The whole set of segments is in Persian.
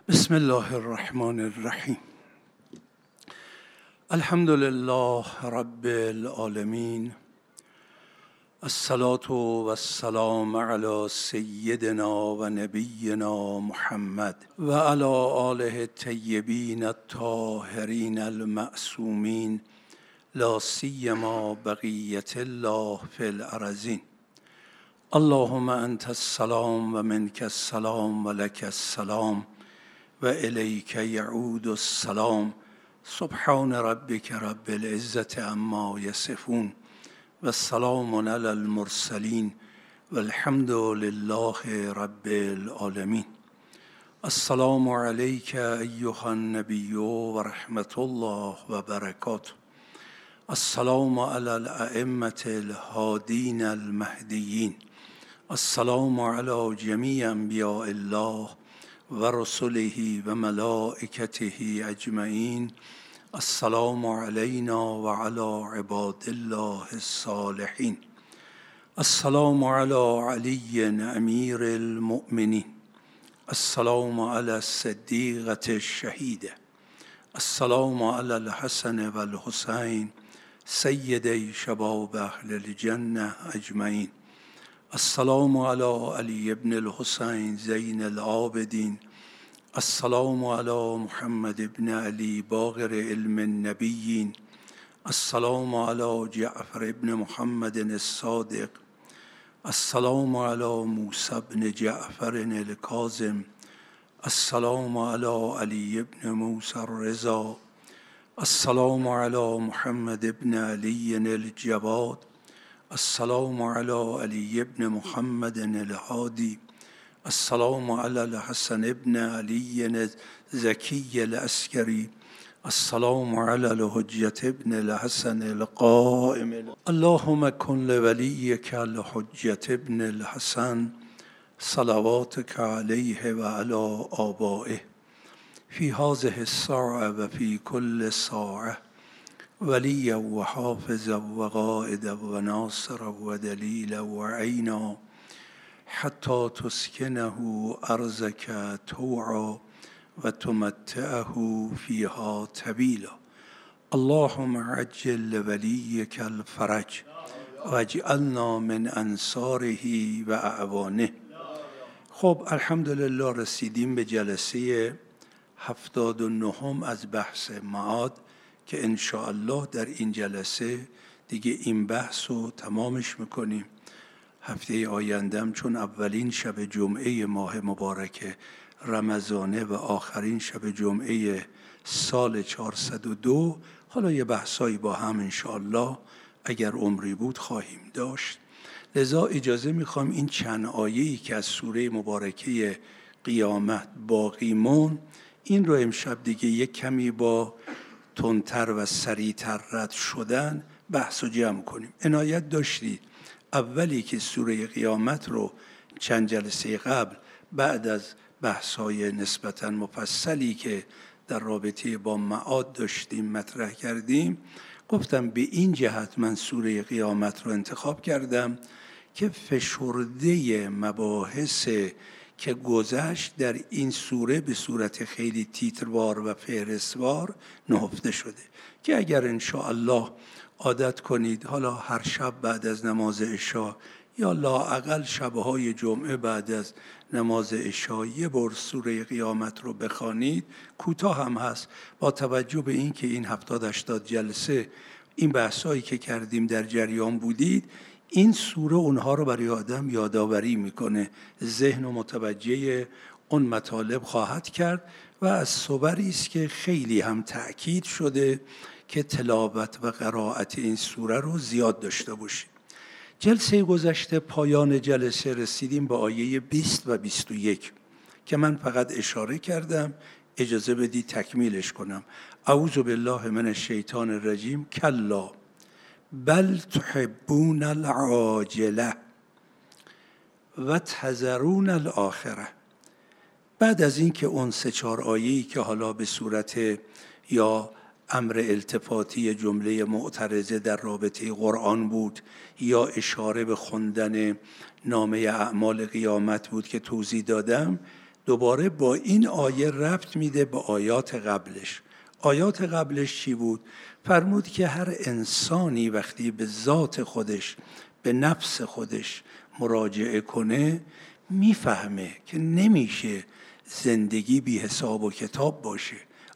بسم الله الرحمن الرحیم. الحمد لله رب العالمین، الصلاة و السلام علی سیدنا و نبینا محمد و علی آله الطیبین الطاهرین المعصومین، لا سیما بقیة الله فی الارضین. اللهم انت السلام و منک السلام و لک السلام و الیک یعود السلام. سبحان ربک رب العزة عما یصفون و السلام علی المرسلین و الحمد لله رب العالمین. السلام علیک ایها النبی و رحمت الله و برکاته. السلام علی الائمة الهادین المهدیین. السلام علی جمیع انبیاء الله و رسله و ملائکته اجمعین. السلام علینا و علی عباد الله الصالحین. السلام علی علی امیر المؤمنین. السلام علی الصدیقة الشهیده. السلام علی الحسن و الحسین سیدی شباب اهل الجنه اجمعین. السلام علی علی ابن الحسین زین العابدین. السلام علی محمد ابن علی باقر علم النبیین. السلام علی جعفر ابن محمد الصادق. السلام علی موسی ابن جعفر الکاظم. السلام علی علی ابن موسی الرضا. السلام علی محمد ابن علی الجواد. السلام علی علی ابن محمد الهادی. السلام علی الحسن ابن علی زکی العسکری. السلام علی الحجة ابن الحسن القائم. اللهم کن لولیک الحجة ابن الحسن صلواتک علیه و علی آبائه فی هذه الساعة و فی کل ساعة ولیا و حافظا و قائدا و ناصرا و دلیلا و عینا حتی تسکنه ارضک طوعا و تمتعه فیها طویلا. اللهم عجل لولیک الفرج و اجعلنا من انصاره و اعوانه. خب الحمدلله رسیدیم به جلسه 79 از بحث معاد که انشاءالله در این جلسه دیگه این بحث رو تمامش میکنیم. هفته آیندم چون اولین شب جمعه ماه مبارک رمضانه و آخرین شب جمعه سال 402، حالا یه بحثایی با هم انشاءالله اگر عمری بود خواهیم داشت. لذا اجازه میخوام این چند آیه‌ای که از سوره مبارکه قیامت باقی مون، این رو امشب دیگه یک کمی با تندتر و سریعتر رد شدن بحث و جمع کنیم. عنایت داشتید اولی که سوره قیامت رو چند جلسه قبل بعد از بحث‌های نسبتاً مفصلی که در رابطه با معاد داشتیم مطرح کردیم، گفتم به این جهت من سوره قیامت رو انتخاب کردم که فشرده مباحث که گذشت در این سوره به صورت خیلی تیتروار و فهرستوار نهفته شده که اگر انشاءالله عادت کنید حالا هر شب بعد از نماز عشا یا لااقل شبهای جمعه بعد از نماز عشا یه بار سوره قیامت رو بخوانید، کوتاه هم هست، با توجه به این که این 70-80 جلسه این بحثایی که کردیم در جریان بودید، این سوره اونها رو برای آدم یادآوری میکنه، ذهن و متوجه اون مطالب خواهد کرد و از صوری است که خیلی هم تأکید شده که تلاوت و قرائت این سوره رو زیاد داشته باشید. جلسه گذشته پایان جلسه رسیدیم به آیه 20 و 21 که من فقط اشاره کردم، اجازه بدید تکمیلش کنم. اعوذ بالله من الشیطان الرجیم. کلا بل تحبون العاجله و تذرون الاخره. بعد از این که اون 3-4 آیه‌ای که حالا به صورت یا امر التفاتی جمله معترضه در رابطه قرآن بود یا اشاره به خوندن نامه اعمال قیامت بود که توضیح دادم، دوباره با این آیه ربط میده به آیات قبلش. آیات قبلش چی بود؟ فرمود که هر انسانی وقتی به ذات خودش، به نفس خودش مراجعه کنه میفهمه که نمیشه زندگی بی حساب و کتاب باشه،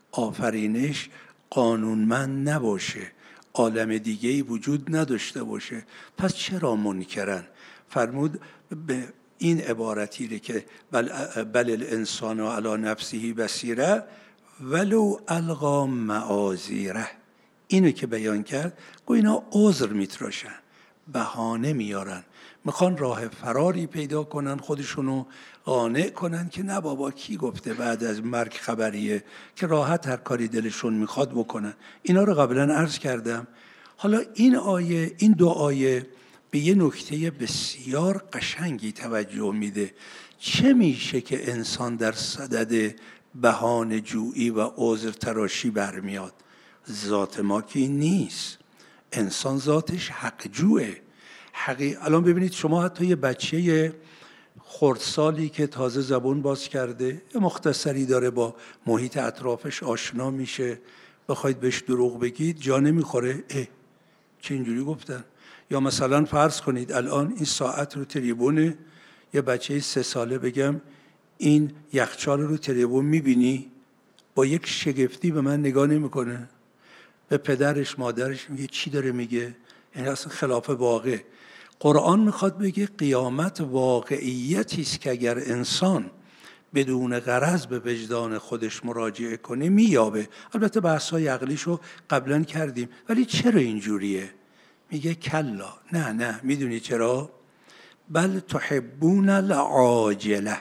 آفرینش قانونمند نباشه، عالم دیگه‌ای وجود نداشته باشه. پس چرا منکرن؟ فرمود به این عبارتی رو که بل الانسان علی نفسه بصیره ولو القی معاذیره، اینو که بیان کرد گویا اینا عذر میتراشن، بهانه میارن، میخوان راه فراری پیدا کنن، خودشونو قانع کنن که نه بابا کی گفته بعد از مرگ خبریه، که راحت هر کاری دلشون میخواد بکنن. اینا رو قبلا عرض کردم. حالا این دو آیه به یه نکته بسیار قشنگی توجه میده. چه میشه که انسان در صدد بهانه جویی و عذر تراشی برمیاد؟ ذات ما که این نیست. انسان ذاتش حق جوه. الان ببینید شما حتی یه بچه خردسالی که تازه زبون باز کرده، یه مختصری داره با محیط اطرافش آشنا میشه، بخواید بهش دروغ بگید جا نمیخوره. چه اینجوری گفتن؟ یا مثلا فرض کنید الان این ساعت رو تریبونه، یه بچه 3 ساله بگم این یخچال رو تریبون میبینی؟ با یک شگفتی به من نگاه نمیکنه، به پدرش مادرش میگه چی داره میگه؟ یعنی اصلا خلاف واقع. قرآن میخواد بگه قیامت واقعیتی است که اگر انسان بدون غرض به وجدان خودش مراجعه کنه مییابه. البته بحث‌های عقلیشو قبلا کردیم، ولی چرا اینجوریه؟ میگه کلا، نه میدونی چرا؟ بل تحبون العاجله.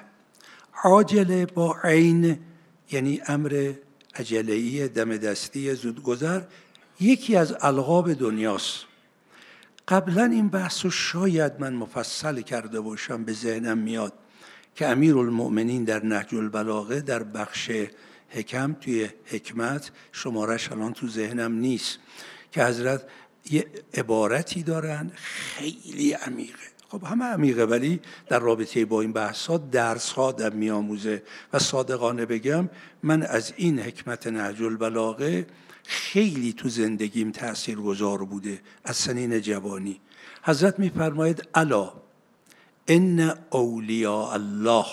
عاجله با عین یعنی امر عجله‌ای، دم دستی، زودگذر، یکی از القاب دنیاست. قبلا این بحث رو شاید من مفصل کرده باشم، به ذهنم میاد که امیرالمؤمنین در نهج البلاغه در بخش حکم توی حکمت، شمارش الان تو ذهنم نیست، که حضرت یه عبارتی دارن خیلی عمیقه. خب همه عمیقه، ولی در رابطه با این بحثا درس‌ها در میاموزه. و صادقانه بگم من از این حکمت نهج البلاغه خیلی تو زندگیم تاثیرگذار بوده از سنین جوانی. حضرت میفرماید الا ان اولیاء الله،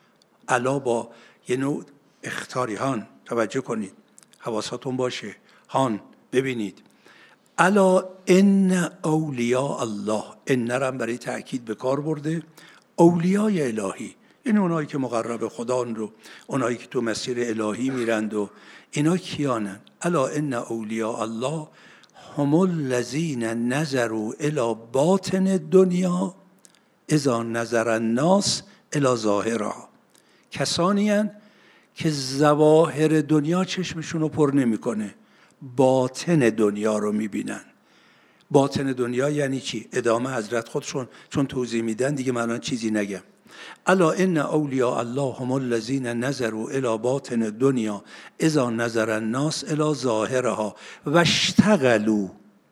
الا با یه نوع اخطاری، هان توجه کنید، حواساتون باشه، هان ببینید، الا ان اولیاء الله، ان رم برای تأکید به کار برده. اولیای الهی یعنی اونایی که مقرب خدان رو، اونایی که تو مسیر الهی میرند و اینا کیانن؟ الا ان اولیاء الله هم الذین نظروا الی باطن الدنیا اذا نظر الناس الی ظاهرها. کسانی هستند که ظواهر دنیا چشمشون رو پر نمیکنه، باطن دنیا رو میبینن. باطن دنیا یعنی چی؟ ادامه حضرت خودشون چون توضیح میدن دیگه من الان چیزی نگم. الا ان اولیاء الله هم الذین نظروا الی باطن الدنیا اذا نظر الناس الی ظاهرها و اشتغلوا،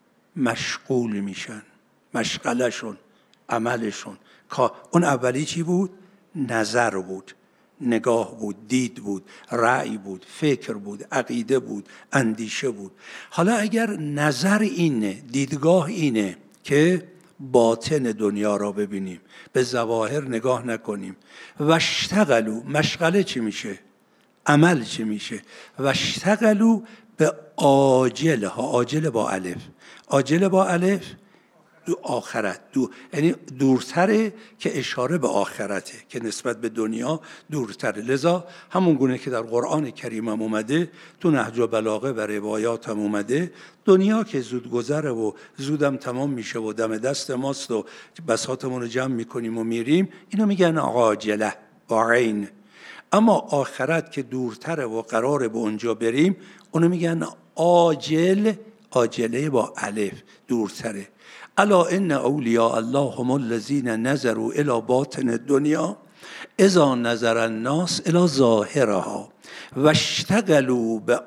مشغول میشن، مشغلشون، عملشون. اون اولی چی بود؟ نظر بود، نگاه بود، دید بود، رأی بود، فکر بود، عقیده بود، اندیشه بود. حالا اگر نظر اینه، دیدگاه اینه که باطن دنیا را ببینیم، به ظواهر نگاه نکنیم، و اشتغلوا، مشغله چی میشه؟ عمل چی میشه؟ و اشتغلوا به عاجله ها، عاجله با الف، عاجله با الف دو آخرت، یعنی دورتره که اشاره به آخرته، که نسبت به دنیا دورتره. لذا همون گونه که در قرآن کریم هم اومده، تو نهج البلاغه و روایات هم اومده، دنیا که زود گذره و زودم تمام میشه و دم دست ماست و بساطمون رو جمع میکنیم و میریم، اینو میگن عاجله با عین. اما آخرت که دورتره و قراره به اونجا بریم، اونو میگن عاجل، عاجله با الف، دورتره. الا ان اولیاء الله هم الذین نظروا الی باطن الدنیا اذا نظر الناس الی ظاهرها و اشتغلوا به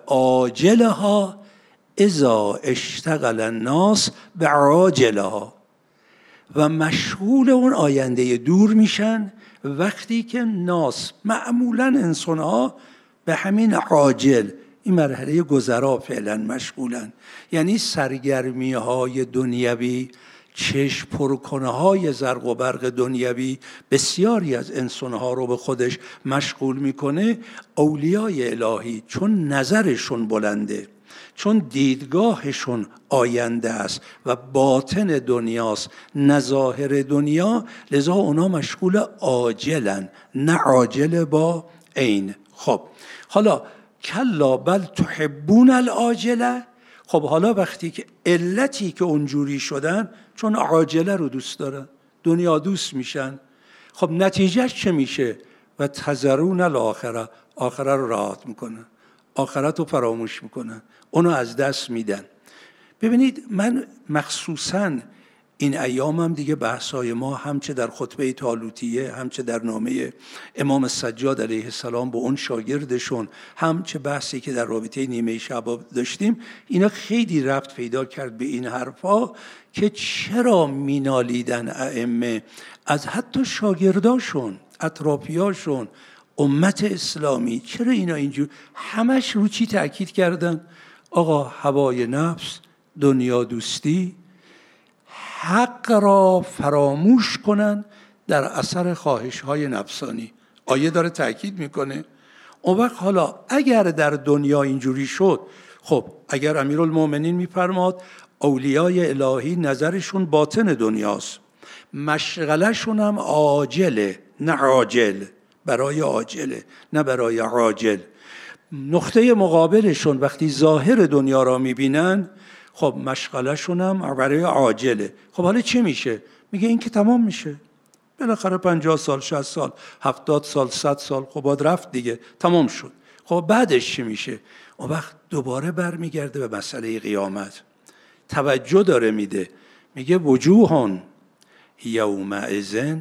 عاجلها اذا اشتغل الناس به عاجلها. و مشغول اون آینده دور میشن وقتی که ناس معمولا انسان‌ها به همین عاجل، این مرحله گذرا فعلا مشغولن، یعنی سرگرمی‌های دنیوی، چشم پرکنه‌های زرق و برق دنیوی بسیاری از انسان‌ها رو به خودش مشغول میکنه. اولیای الهی چون نظرشون بلنده، چون دیدگاهشون آینده است و باطن دنیاست نه ظاهر دنیا، لذا اونا مشغول عاجلن نه عاجل با عین. خب حالا کلا بل تحبون العاجله. خب حالا وقتی که علتی که اونجوری شدن چون عاجله رو دوست دارن، دنیا دوست میشن، خب نتیجهش چه میشه؟ و تذرون الاخره، آخره رو رعایت میکنن، آخرت رو فراموش میکنن، اونو از دست میدن. ببینید من مخصوصاً این ایام هم دیگه بحثای ما همچه در خطبه طالوتیه، همچه در نامه امام سجاد علیه السلام به اون شاگردشون، همچه بحثی که در رابطه نیمه شب داشتیم، اینا خیلی ربط پیدا کرد به این حرفا که چرا مینالیدن ائمه از حتی شاگرداشون، اطرافیاشون، امت اسلامی، چرا اینا اینجور همش رو چی تأکید کردن؟ آقا هوای نفس، دنیا دوستی، حق را فراموش کنن در اثر خواهش‌های نفسانی. آیه داره تأکید میکنه. اون وقت حالا اگر در دنیا اینجوری شد، خب اگر امیرالمومنین میفرماد اولیای الهی نظرشون باطن دنیاست، مشغلشون هم عاجله نه عاجل، برای عاجله نه برای عاجل. نقطه مقابلشون وقتی ظاهر دنیا را میبینن، خب مشغلشون هم برای عاجله. خب حالا چی میشه؟ میگه این که تمام میشه، بالاخره 50 سال 60 سال 70 سال 100 سال خب باید رفت دیگه، تمام شد. خب بعدش چی میشه؟ اون وقت دوباره برمیگرده به مسئله قیامت، توجه داره میده، میگه وجوهون یومئذ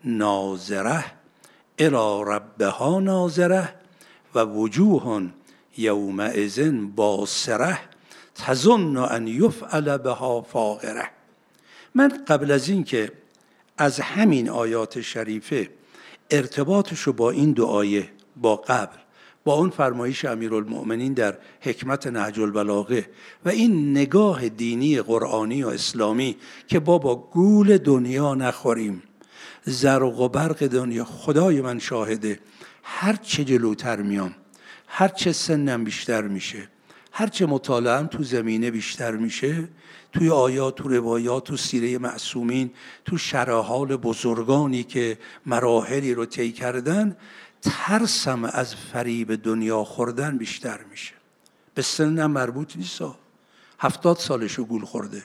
ناظره الی ربها ناظره و وجوهون یومئذ باسره تظن ان یفعل بها فاقره. من قبل از این که از همین آیات شریفه ارتباطش رو با این دو آیه، با قبل، با اون فرمایش امیرالمؤمنین در حکمت نهج البلاغه و این نگاه دینی قرآنی و اسلامی که بابا گول دنیا نخوریم، زرق و برق دنیا، خدای من شاهده، هر چه جلوتر میام، هر چه سنم بیشتر میشه، هرچه مطالعه‌ام تو زمینه بیشتر میشه، توی آیات، تو روایات، تو سیره معصومین، تو شرح حال بزرگانی که مراحلی رو طی کردن، ترسم از فریب دنیا خوردن بیشتر میشه. به سنم مربوط نیست، 70 سالشو گول خورده،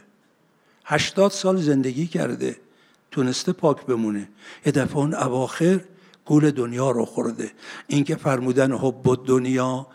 80 سال زندگی کرده، تونسته پاک بمونه، یه دفعه اون اواخر گول دنیا رو خورده. این که فرمودن حب دنیا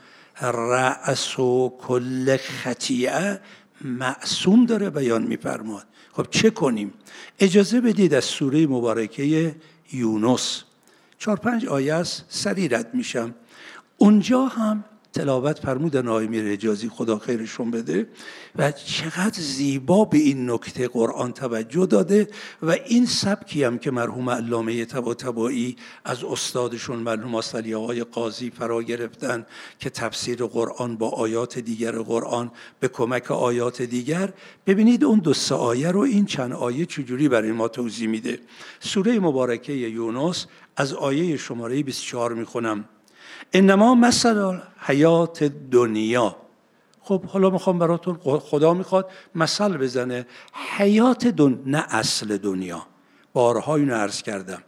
رأس و کل خطیئه، معصوم داره بیان می‌فرماد. خب چه کنیم؟ اجازه بدید از سوره مبارکه یونس 4-5 آیه است، سریع رد میشم. اونجا هم تلاوت فرمودن آقای میر حجازی، خدا خیرشون بده، و چقدر زیبا به این نکته قرآن توجه داده و این سبکی هم که مرحوم علامه طباطبایی از استادشون مرحوم استادی آقای قاضی فرا گرفتن که تفسیر قرآن با آیات دیگر قرآن به کمک آیات دیگر. ببینید اون 2-3 آیه رو این چند آیه چجوری برای ما توضیح میده. سوره مبارکه یونس از آیه شماره 24 میخونم. انما مثل حیات دنیا. خب حالا میخوام براتون، خدا میخواد مثل بزنه، حیات نه اصل دنیا. بارها اینو عرض کردم،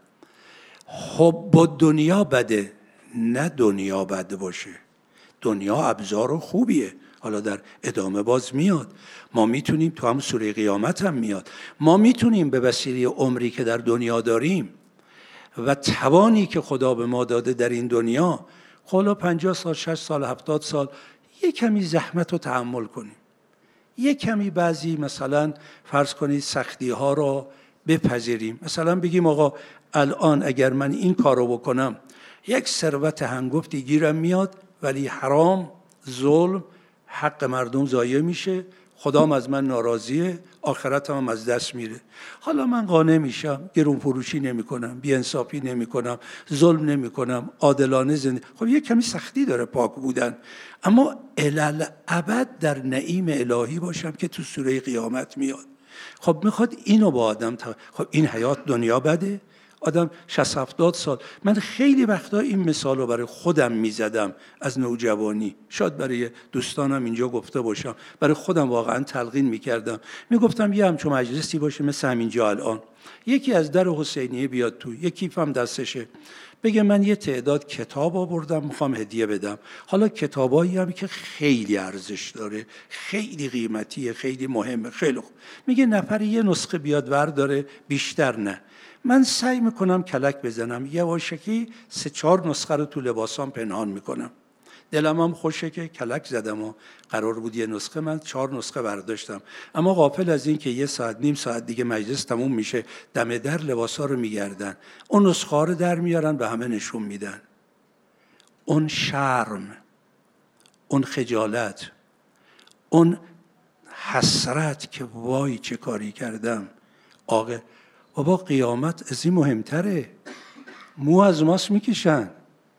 حب دنیا بده، نه دنیا بده باشه. دنیا ابزار خوبیه، حالا در ادامه باز میاد. ما میتونیم، تو هم سوره قیامت هم میاد، ما میتونیم به وسیله عمری که در دنیا داریم و توانی که خدا به ما داده در این دنیا، حالا 50 سال 60 سال 70 سال یک کمی زحمت رو تحمل کنیم، یک کمی بعضی مثلا فرض کنید سختی ها رو بپذیریم. مثلا بگیم آقا الان اگر من این کار رو بکنم یک ثروت هنگفتی گیرم میاد، ولی حرام، ظلم، حق مردم ضایع میشه، خدام از من ناراضیه، آخرتم هم از دست میره. حالا من قانع میشم، گرون فروشی نمی کنم، بی‌انصافی نمی کنم، ظلم نمی کنم، عادلانه زندگی. خب یه کمی سختی داره پاک بودن، اما الالعبد در نعیم الهی باشم که تو سوره قیامت میاد. خب میخواد اینو با آدم خب این حیات دنیا بده؟ آدم 60-70 سال. من خیلی وقتا این مثال رو برای خودم میزدم از نوجوانی، شاید برای دوستانم اینجا گفته باشم، برای خودم واقعا تلقین میکردم. میگفتم یه همچون مجلسی باشه مثل همینجا الان، یکی از در حسینیه بیاد تو، یه کیفم دستشه، بگه من یه تعداد کتاب آوردم میخوام هدیه بدم. حالا کتابایی هم که خیلی ارزش داره، خیلی قیمتیه، خیلی مهمه، خیلی خوب. میگه نفری یه نسخه بیاد ورداره، بیشتر نه. من سعی میکنم کلک بزنم، یواشکی 3-4 نسخه رو تو لباسام پنهان میکنم. دلم هم خوشه که کلک زدم و قرار بود یه نسخه، من 4 نسخه برداشتم. اما غافل از این که 1 ساعت نیم ساعت دیگه مجلس تموم میشه، دم در لباسا رو میگردن، اون نسخه رو در میارن به همه نشون میدن. اون شرم، اون خجالت، اون حسرت که وای چه کاری کردم. بابا قیامت از این مهمتره. مو از ماست میکشن.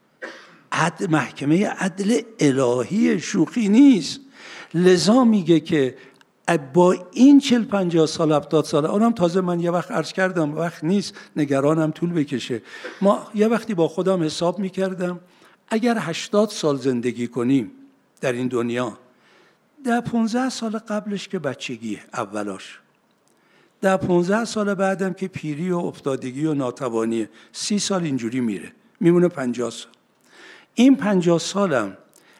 محکمه عدل الهی شوخی نیست. لذا میگه که با این 40-50 سال 70 سال، اونم تازه من یه وقت عرض کردم وقت نیست، نگرانم طول بکشه. ما یه وقتی با خودم حساب میکردم اگر 80 سال زندگی کنیم در این دنیا، 10-15 سال قبلش که بچگیه اولاش، 10-15 سال بعدم که پیری و افتادگی و ناتوانیه، 30 سال اینجوری میره، میمونه 50 سال. این 50 سالم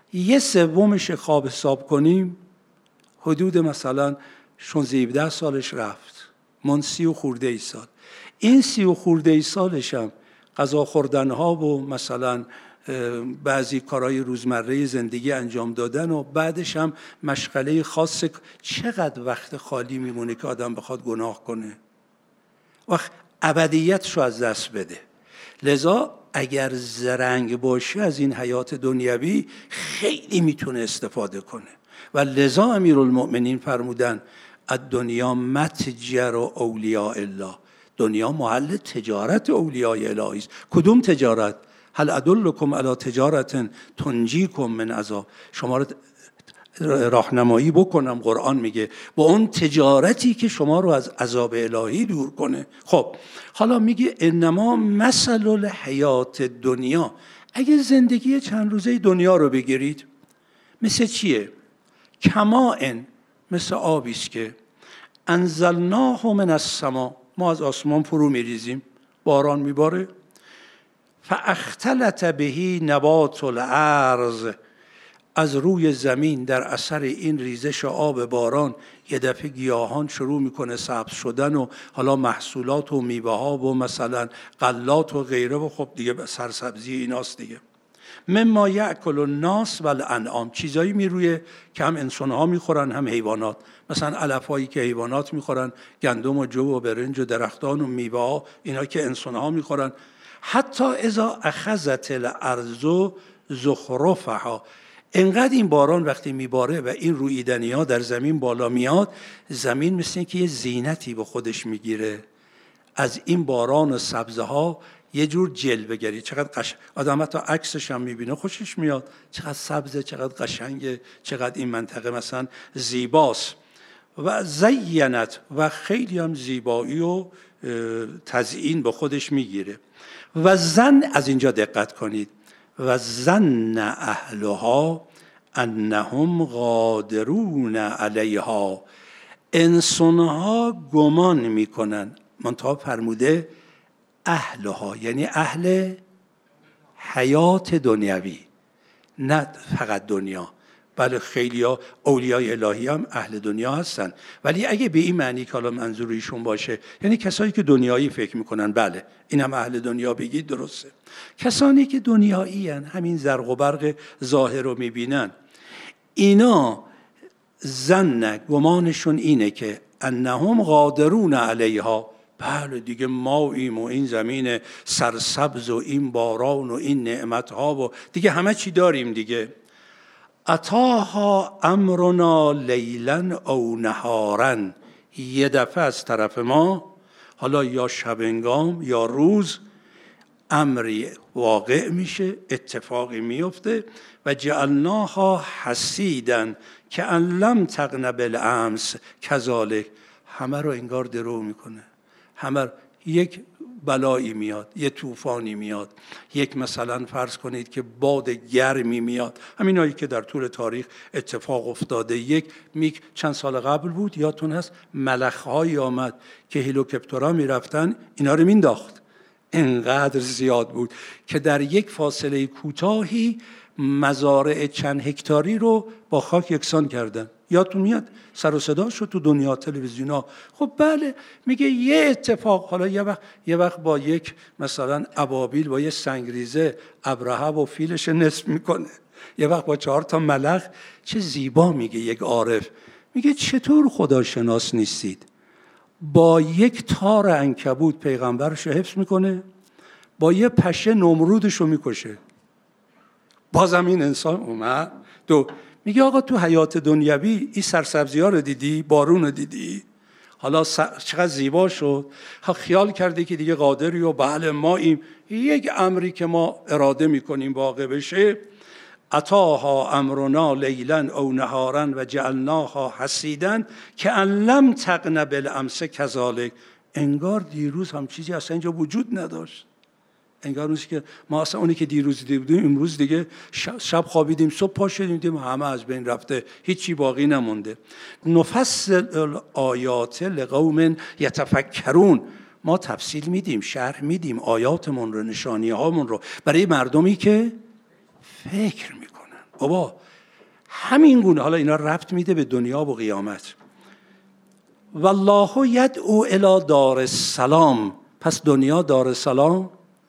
1/3 خواب حساب کنیم، حدود مثلا 16-17 سالش رفت، من 30 و خورده ای سال. این 30 و خورده ای سالشم غذا خوردنها و مثلا بعضی کارهای روزمره زندگی انجام دادن و بعدش هم مشغله خاص. چقدر وقت خالی میمونه که آدم بخواد گناه کنه، وقت ابدیتش رو از دست بده. لذا اگر زرنگ باشه از این حیات دنیوی خیلی میتونه استفاده کنه. و لذا امیرالمؤمنین فرمودن الدنیا متجر اولیاء الله، دنیا محل تجارت اولیاء الهی است. کدوم تجارت؟ هل ادلکم علی تجارت تنجیکم من عذاب، شما رو راهنمایی بکنم. قرآن میگه با اون تجارتی که شما رو از عذاب الهی دور کنه. خب حالا میگه انما مثل الحیات دنیا. اگه زندگی چند روزه دنیا رو بگیرید، مثل چیه؟ کماء، مثل آبی است که انزلناه من السما، ما از آسمان فرو میریزیم، باران میباره، فاختلط به نبات الارض، از روی زمین در اثر این ریزش آب باران یه دفعه گیاهان شروع میکنه سبز شدن و حالا محصولات و میوه ها و مثلا غلات و غیره و خب دیگه سرسبزی ایناست دیگه. مما یأکل الناس والانعام، چیزایی میرویه که هم انسان ها میخورن هم حیوانات، مثلا علف هایی که حیوانات میخورن، گندم و جو و برنج و درختان و میوه ها، اینا که انسان ها میخورن. حتی اذا اخذت الارض زخرفها، انقدر این باران وقتی میباره و این رویدنی ها در زمین بالا میاد، زمین مثل این که یه زینتی به خودش میگیره از این باران و سبزه ها، یه جور جلوه‌گری. چقدر قشنگ، آدم حتی عکسش هم میبینه خوشش میاد، چقدر سبزه، چقدر قشنگه، چقدر این منطقه مثلا زیباست. و زینت، و خیلی هم زیبایی و تزیین به خودش میگیره. و زن، از اینجا دقت کنید، و ظن اهلها انهم قادرون علیها، انسانها گمان میکنن، منتها فرموده اهلها، یعنی اهل حیات دنیوی، نه فقط دنیا. بله خیلی ها اولیای الهی هم اهل دنیا هستن، ولی اگه به این معنی که حالا منظور ایشون باشه، یعنی کسایی که دنیایی فکر میکنن، بله این هم اهل دنیا بگید درسته. کسانی که دنیایی هن، همین زرق و برق ظاهر رو میبینن، اینا ظن، گمانشون اینه که انهم قادرون علیها، بله دیگه ما ایم و این زمین سرسبز و این باران و این نعمت ها و دیگه همه چی داریم دیگه. اتاها امرنا لیلا او نهارا، یه دفعه از طرف ما، حالا یا شبنگام یا روز، امری واقع میشه، اتفاقی میفته. و جعلناها حسیدن که ان لم تغن بالامس کذالک، همه رو انگار درو میکنه. همه یک بلایی میاد، یه طوفانی میاد، یک مثلا فرض کنید که باد گرمی میاد، همینایی که در طول تاریخ اتفاق افتاده. یک چند سال قبل بود، یادتون هست ملخ‌هایی آمد که هلیکوپترها میرفتن اینا رو مینداخت، انقدر زیاد بود که در یک فاصله کوتاهی مزارع چند هکتاری رو با خاک یکسان کردن. یادتون میاد سر و صدا شد تو دنیا، تلویزیونا. خب بله، میگه یه اتفاق، حالا یه وقت با یک مثلا ابابیل با یه سنگریزه ابرهه و فیلش نصف میکنه، یه وقت با 4 تا ملخ. چه زیبا میگه یک عارف، میگه چطور خداشناس نیستید؟ با یک تار عنکبوت پیغمبرش رو حفظ میکنه، با یه پشه نمرودش رو میکشه. بازم این انسان اومد میگه آقا تو حیات دنیوی این سرسبزی ها رو دیدی، بارون رو دیدی، حالا چقدر زیبا شد، خیال کردی که دیگه قادری و بله ما یک امری که ما اراده میکنیم واقع بشه. اتاها امرنا لیلا او نهارا و جعلناها حسیدا که ان لم تغن بالامس کذالک، انگار دیروز هم چیزی اصلا اینجا وجود نداشت. انگار روزی که ما اصلا اونی که دیروز دیدیم امروز دیگه شب خوابیدیم صبح پا شدیم دیدیم همه از بین رفته، هیچی باقی نمونده. نفصل الآیات لقوم یتفکرون، ما تفصیل میدیم، شرح میدیم آیاتمون رو، نشانی هامون رو برای مردمی که فکر میکنن. بابا همین گونه حالا اینا ربط میده به دنیا و قیامت. والله یدعو الی دار السلام، پس دنیا دار السلام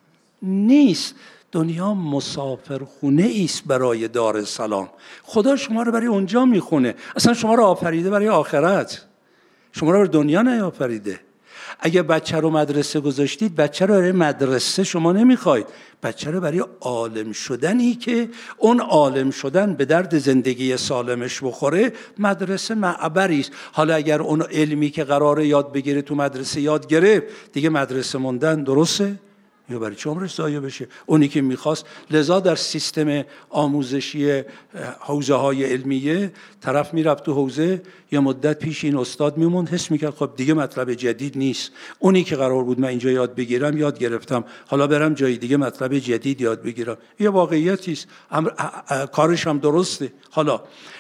نیست، دنیا مسافرخونه است برای دار السلام. خدا شما رو برای اونجا میخونه، اصلا شما رو آفریده برای آخرت، شما رو برای دنیا نیافریده. اگه بچه رو مدرسه گذاشتید، بچه رو برای مدرسه شما نمیخواید، بچه رو برای عالم شدنی که اون عالم شدن به درد زندگی سالمش بخوره. مدرسه معبری است. حالا اگر اون علمی که قراره یاد بگیره تو مدرسه یاد گرفت، دیگه مدرسه موندن درسته؟ یا برای چه عمرش ضایع بشه؟ اونی که میخواست. لذا در سیستم آموزشی حوزه های علمیه، طرف میرفت تو حوزه، یه مدت پیش این استاد میموند، حس میکرد خب دیگه مطلب جدید نیست، اونی که قرار بود من اینجا یاد بگیرم یاد گرفتم، حالا برم جای دیگه مطلب جدید یاد بگیرم. یه واقعیتی است، کارش هم درسته. حالا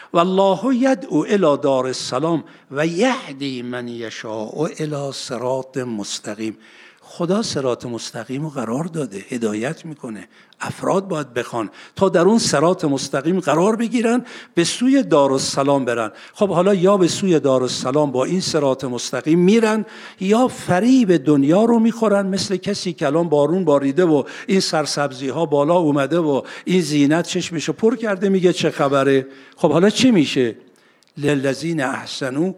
والله یدعو الی دار السلام و یهدی من یشاء الی صراط مستقیم. خدا صراط مستقیم رو قرار داده، هدایت میکنه. افراد باید بخوان تا در اون صراط مستقیم قرار بگیرن، به سوی دارالسلام برن. خب حالا یا به سوی دارالسلام با این صراط مستقیم میرن، یا فریب دنیا رو میخورن، مثل کسی که الان بارون باریده و این سرسبزی ها بالا اومده و این زینت چشمشو پر کرده، میگه چه خبره؟ خب حالا چی میشه؟ للذین احسنوا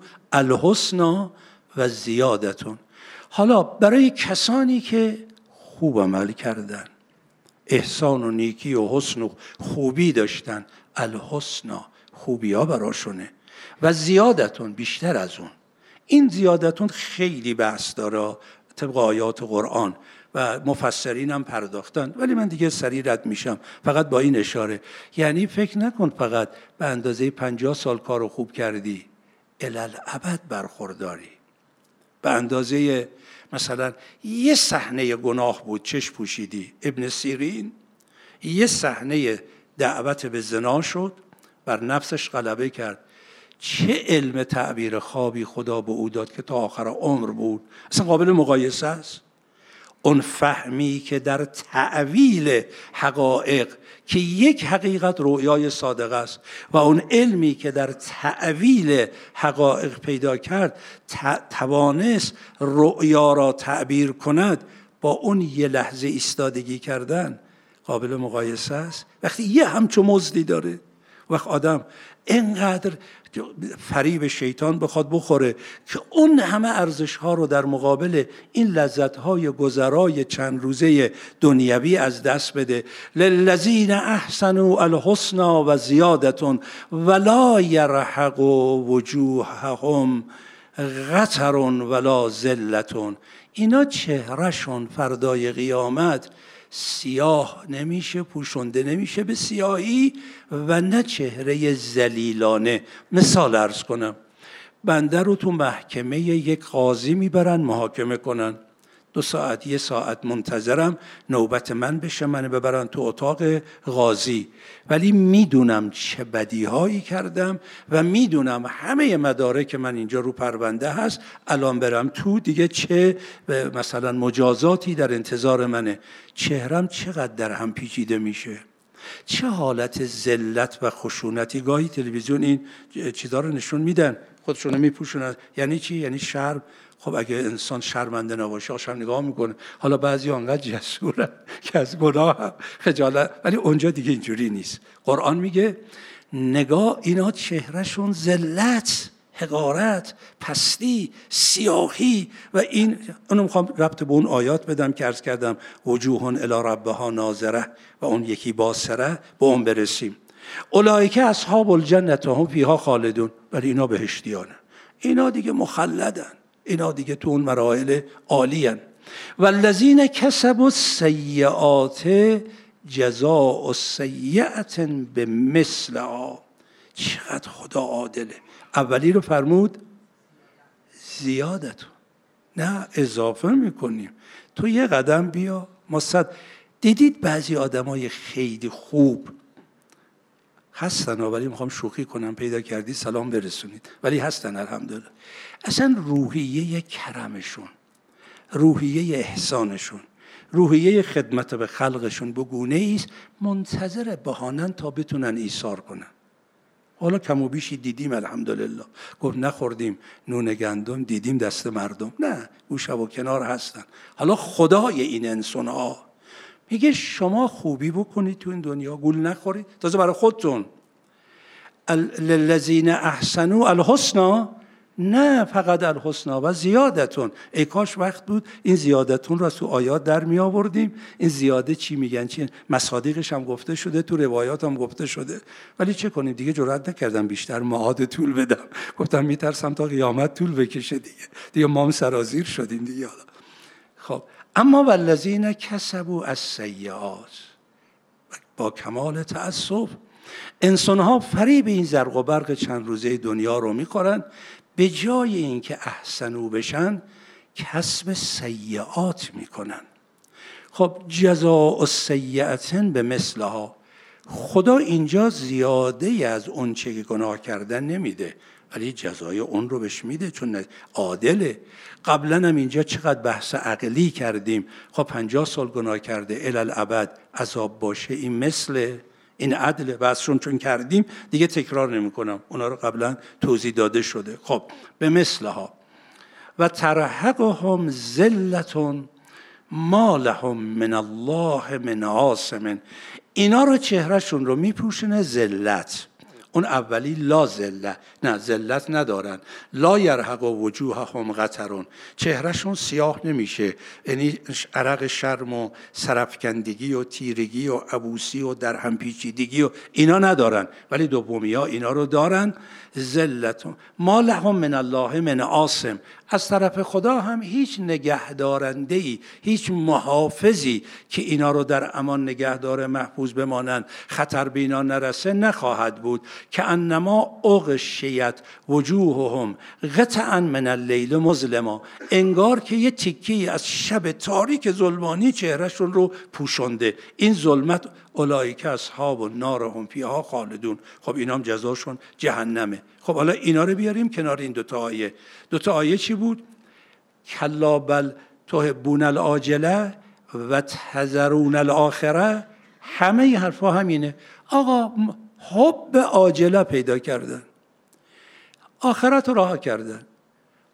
الحسنی و زیادتون. حالا برای کسانی که خوب عمل کردن، احسان و نیکی و حسن و خوبی داشتن، الحسنا، خوبی ها براشونه، و زیادتون، بیشتر از اون. این زیادتون خیلی بحث داره طبق آیات قرآن و مفسرین هم پرداختن، ولی من دیگه سریع رد میشم فقط با این اشاره. یعنی فکر نکن فقط به اندازه 50 سال کارو خوب کردی الالعبد برخورداری، به اندازه مثلا یه صحنه گناه بود چشم پوشیدی. ابن سیرین یه صحنه دعوت به زنا شد، بر نفسش غلبه کرد، چه علم تعبیر خوابی خدا به او داد که تا آخر عمر بود، اصلا قابل مقایسه است. اون فهمی که در تعویل حقایق، که یک حقیقت رؤیای صادق است، و اون علمی که در تعویل حقایق پیدا کرد، توانست رؤیا را تعبیر کند، با اون یه لحظه ایستادگی کردن قابل مقایسه است. وقتی یه همچو مزدی داره، وقت آدم اینقدر فریب شیطان بخواد بخوره که اون همه ارزش ها رو در مقابل این لذت های گذرای چند روزه دنیوی از دست بده. للذین احسنوا الحسنی و زیادة ولا یرهق وجوههم قتر ولا ذلة. اینا چهرهشون فردای قیامت سیاه نمیشه، پوشونده نمیشه به سیاهی و نه چهره ذلیلانه. مثال عرض کنم، بنده رو تو محکمه یک قاضی میبرن محاکمه کنن، 2 ساعت 1 ساعت منتظرم نوبت من بشه، من ببرن تو اتاق قاضی، ولی میدونم چه بدیهایی کردم و میدونم همه مدارک من اینجا رو پرونده هست، الان برم تو دیگه چه مثلا مجازاتی در انتظار منه. چهرم چقدر در هم پیچیده میشه، چه حالت ذلت و خشونتی. گاهی تلویزیون این چیزا رو نشون میدن، خودشونو میپوشونن. یعنی چی؟ یعنی شرم. خب اگه انسان شرمنده نباشه آشم نگاه میکنه. حالا بعضی انقدر جسورن که از گناه هم خجالت، ولی اونجا دیگه اینجوری نیست. قرآن میگه نگاه اینا چهرهشون ذلت، حقارت، پستی، سیاهی و این. اونو میخوام ربط به اون آیات بدم که عرض کردم وجوه الی ربها ناظره و اون یکی باسره، به اون برسیم. اولئک اصحاب الجنة هم فیها خالدون. ولی اینا بهشتیانن، اینا دیگه مخلدن، اینا دیگه تو اون مراحل عالیان. والذین کسبوا السیئات جزاء سیئة بمثلها. چقدر خدا عادله. اولی رو فرمود زیادتون، نه اضافه میکنیم. تو یه قدم بیا ما صد. دیدید بعضی آدمای خیلی خوب هستن، ولی میخوام شوخی کنم، پیدا کردی سلام برسونید، ولی هستن الحمدلله. اصلا روحیه کرمشون، روحیه احسانشون، روحیه خدمت به خلقشون به گونه‌ای است منتظر بهانن تا بتونن ایثار کنن. حالا کم و بیشی دیدیم الحمدلله، گفت نخوردیم نون گندم، دیدیم دست مردم. نه، گوشه و کنار هستن. حالا خدای این انسان ها میگه شما خوبی بکنید تو این دنیا، گول نخورید، تازه برای خودتون. للذین احسنوا الحسنی، نه فقط الحسنی و زیادتون. ای کاش وقت بود این زیادتون را تو آیات در می آوردیم. این زیاده چی میگن؟ چی؟ مصادیقش هم گفته شده، تو روایات هم گفته شده، ولی چه کنیم دیگه جرئت نکردم بیشتر معاد طول بدم. گفتم میترسم تا قیامت طول بکشه دیگه ما هم سرازیر شدیم دیگه. حالا خب اما والذین کسبوا السیئات، با کمال تأسف انسان‌ها فریب این زرق و برق چند روزه دنیا رو میخورن، به جای اینکه احسنو بشن کسب سیئات میکنن. خب جزاء السیئة بمثلها، خدا اینجا زیاده از اون چه که گناه کردن نمیده، ولی جزای اون رو بهش میده چون عادله. قبلا هم اینجا چقدر بحث عقلی کردیم. خب 50 سال گناه کرده الالعبد عذاب باشه، این مثل این عدله. بحثشون چون کردیم دیگه تکرار نمی کنم، اونا رو قبلا توضیح داده شده. خب به مثلها و ترهقهم ذلة ما لهم من الله من عاصم. اینا رو چهرهشون رو میپوشونه ذلت. اون اولی لا ذله، نه ذلت ندارن. لا یرهق وجوههم قتر، چهرهشون سیاه نمیشه، یعنی عرق شرم و سرفکندگی و تیرگی و عبوسی و در هم پیچیدگی و اینا ندارن، ولی دومی ها اینا رو دارن. ذلتون ما لهم من الله من عاصم، از طرف خدا هم هیچ نگهدارنده‌ای، هیچ محافظی که اینا رو در امان نگهدار محفوظ بمانند، خطر به اینا نرسه نخواهد بود. که انما اغشیت وجوههم قطعا من اللیل مظلما، انگار که یه تیکه‌ای از شب تاریک ظلمانی چهرهشون رو پوشونده. این ظلمت اولئک اصحاب النار هم فیها خالدون. خب اینا هم جزاشون جهنمه. خب حالا اینا رو بیاریم کنار این دوتا آیه. دوتا آیه چی بود؟ کلا بل تحبون العاجله و تذرون الاخره. همه حرفا همینه. آقا حب عاجله پیدا کردن، آخرت رو رها کردن.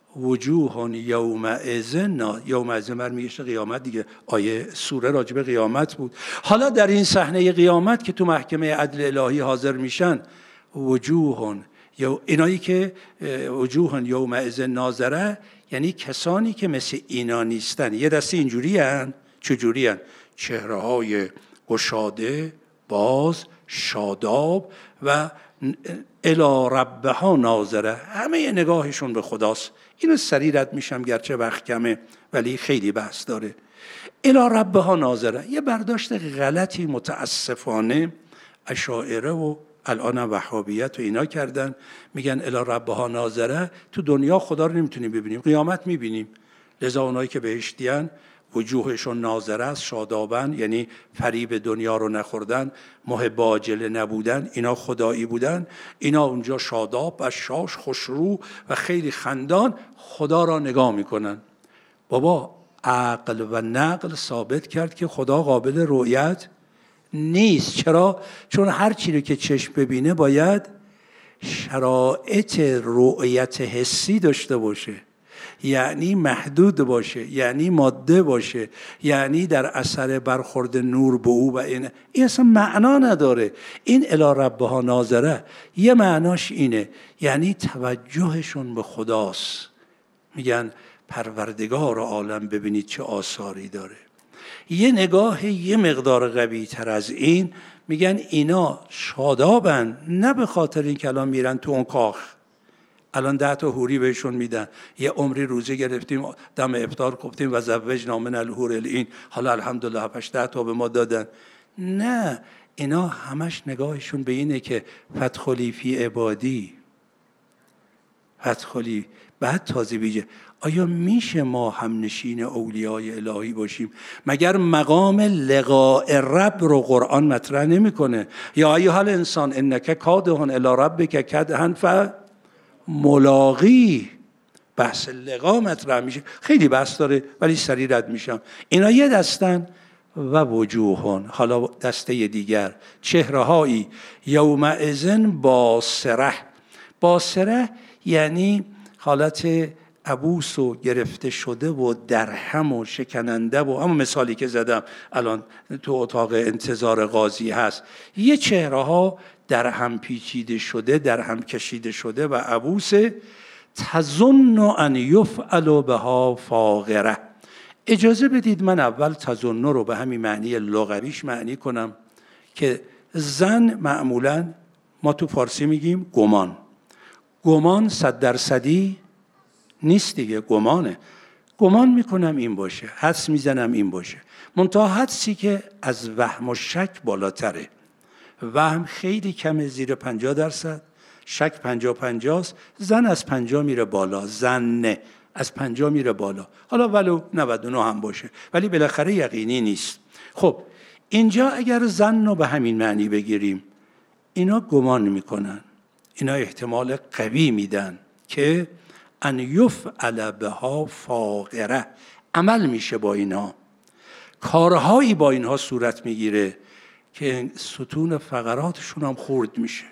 وجوه یومئذ یومئذ میگه قیامت دیگه، آیه سوره راجب قیامت بود. حالا در این صحنه قیامت که تو محکمه عدل الهی حاضر میشن، وجوه اینایی که وجوه یومئذ ناظره، یعنی کسانی که مثل اینا نیستن. یه دسته اینجوری هن. چجوری هن؟ چهره های گشاده، باز، شاداب و الی ربها ناظره، همه نگاهشون به خداست. اینو سریع رد میشم گرچه وقت کمه، ولی خیلی بحث داره. الی ربها ناظره یه برداشت غلطی متاسفانه اشاعره و الان وهابیت و اینا کردن، میگن الی ربها ناظره، تو دنیا خدا رو نمیتونیم ببینیم، قیامت میبینیم. لذا اونایی که بهشتیان وجوهشون ناظره است، شادابن، یعنی فریب دنیا رو نخوردن، محب عاجله نبودن، اینا خدایی بودن. اینا اونجا شاداب و شاش خوشرو و خیلی خندان خدا را نگاه میکنن. بابا عقل و نقل ثابت کرد که خدا قابل رؤیت نیست. چرا؟ چون هر چیزی رو که چشم ببینه باید شرایط رؤیت حسی داشته باشه، یعنی محدود باشه، یعنی ماده باشه، یعنی در اثر برخورد نور به او و این اصلا معنا نداره. این الی ربها ناظره یه معناش اینه، یعنی توجهشون به خداست. میگن پروردگار عالم ببینید چه آثاری داره. یه نگاه یه مقدار قوی تر از این، میگن اینا شادابن، نه به خاطر این که الان میرن تو اون کاخ، الان 10 تا حوری بهشون میدن، یه عمری روزه گرفتیم دم افطار گفتیم و زوجنا من الحور العین، حالا الحمدلله 8-10 تا به ما دادن. نه، اینا همش نگاهشون به اینه که فدخلی فی عبادی، فدخلی، بعد تازه بیجه. آیا میشه ما هم نشین اولیای الهی باشیم؟ مگر مقام لقاء رب رو قرآن مطرح نمیکنه؟ یا ایها الانسان انک کادح الی ربک کدحا ملاقی، بحث لقا مطرح میشه. خیلی بحث داره ولی سریع رد میشم. اینا یه دستن. و وجوهون، حالا دسته دیگر، چهرهایی یومئذ باسره. باسره یعنی حالت عبوس و گرفته شده و درهم و شکننده و همون مثالی که زدم الان تو اتاق انتظار قاضی هست. یه چهره ها در هم پیچیده شده، در هم کشیده شده و عبوس. تظن ان یفعل بها فاقره. اجازه بدید من اول تظن رو به همین معنی لغویش معنی کنم که زن معمولا ما تو فارسی میگیم گمان. گمان 100% نیست دیگه، گمانه. گمان میکنم این باشه، حدس میزنم این باشه. منتها حدسی که از وهم و شک بالاتره. وهم خیلی کمه، زیر 50%، شک 50-50 است. زن از 50 میره بالا، زن از 50 میره بالا، حالا ولو 99 هم باشه، ولی بالاخره یقینی نیست. خب اینجا اگر زن رو به همین معنی بگیریم، اینا گمان میکنن، اینا احتمال قوی میدن که ان یفعل بها فاقره، عمل میشه با اینا، کارهایی با اینها صورت میگیره که ستون فقراتشون هم خورد میشه.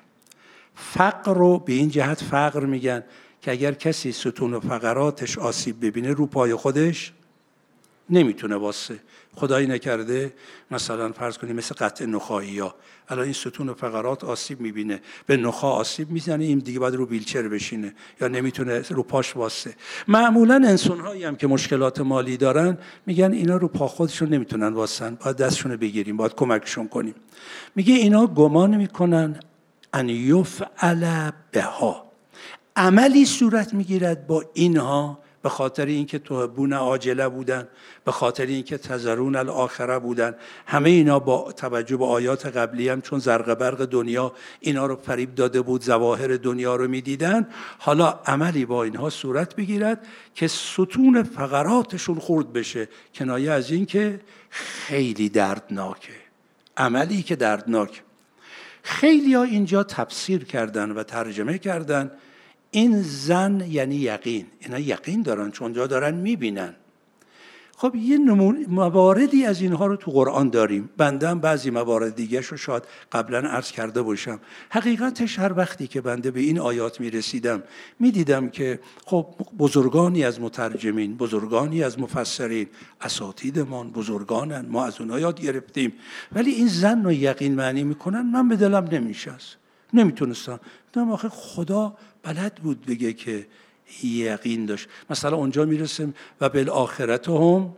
فقر رو به این جهت فقر میگن که اگر کسی ستون فقراتش آسیب ببینه رو پای خودش نمیتونه واسه. خدایی نکرده مثلا فرض کنیم مثل قطع نخاعی ها، الان این ستون فقرات آسیب میبینه، به نخاع آسیب میزنه، این دیگه باید رو ویلچر بشینه یا نمیتونه رو پاش واسه. معمولا انسان هایی هم که مشکلات مالی دارن میگن اینا رو پا خودشون نمیتونن واسن، باید دستشون بگیریم، باید کمکشون کنیم. میگه اینا گمان میکنن ان یفعل بها، عملی صورت میگیرد با اینها، به خاطر اینکه تحبون عاجله بودن، به خاطر اینکه تذرون الاخره بودن. همه اینا با توجه به آیات قبلی هم چون زرق برق دنیا اینا رو فریب داده بود، ظواهر دنیا رو میدیدن. حالا عملی با اینها صورت بگیرد که ستون فقراتشون خورد بشه، کنایه از این که خیلی دردناکه، عملی که دردناک. خیلی ها اینجا تفسیر کردن و ترجمه کردن این زن یعنی یقین، اینا یقین دارن چون جا دارن میبینن. خب یه مواردی از اینها رو تو قرآن داریم. بنده هم بعضی موارد دیگه رو شاید قبلا عرض کرده باشم. حقیقتش هر وقتی که بنده به این آیات می رسیدم می دیدم که خب بزرگانی از مترجمین، بزرگانی از مفسرین، اساتیدمان بزرگانن، ما از اونها یاد گرفتیم، ولی این ظن و یقین معنی میکنن من به دلم نمیشست، نمیتونستم. دیدم آخه خدا بلد بود بگه که یقین داشت. مثلا اونجا میرسیم و بالآخرت هم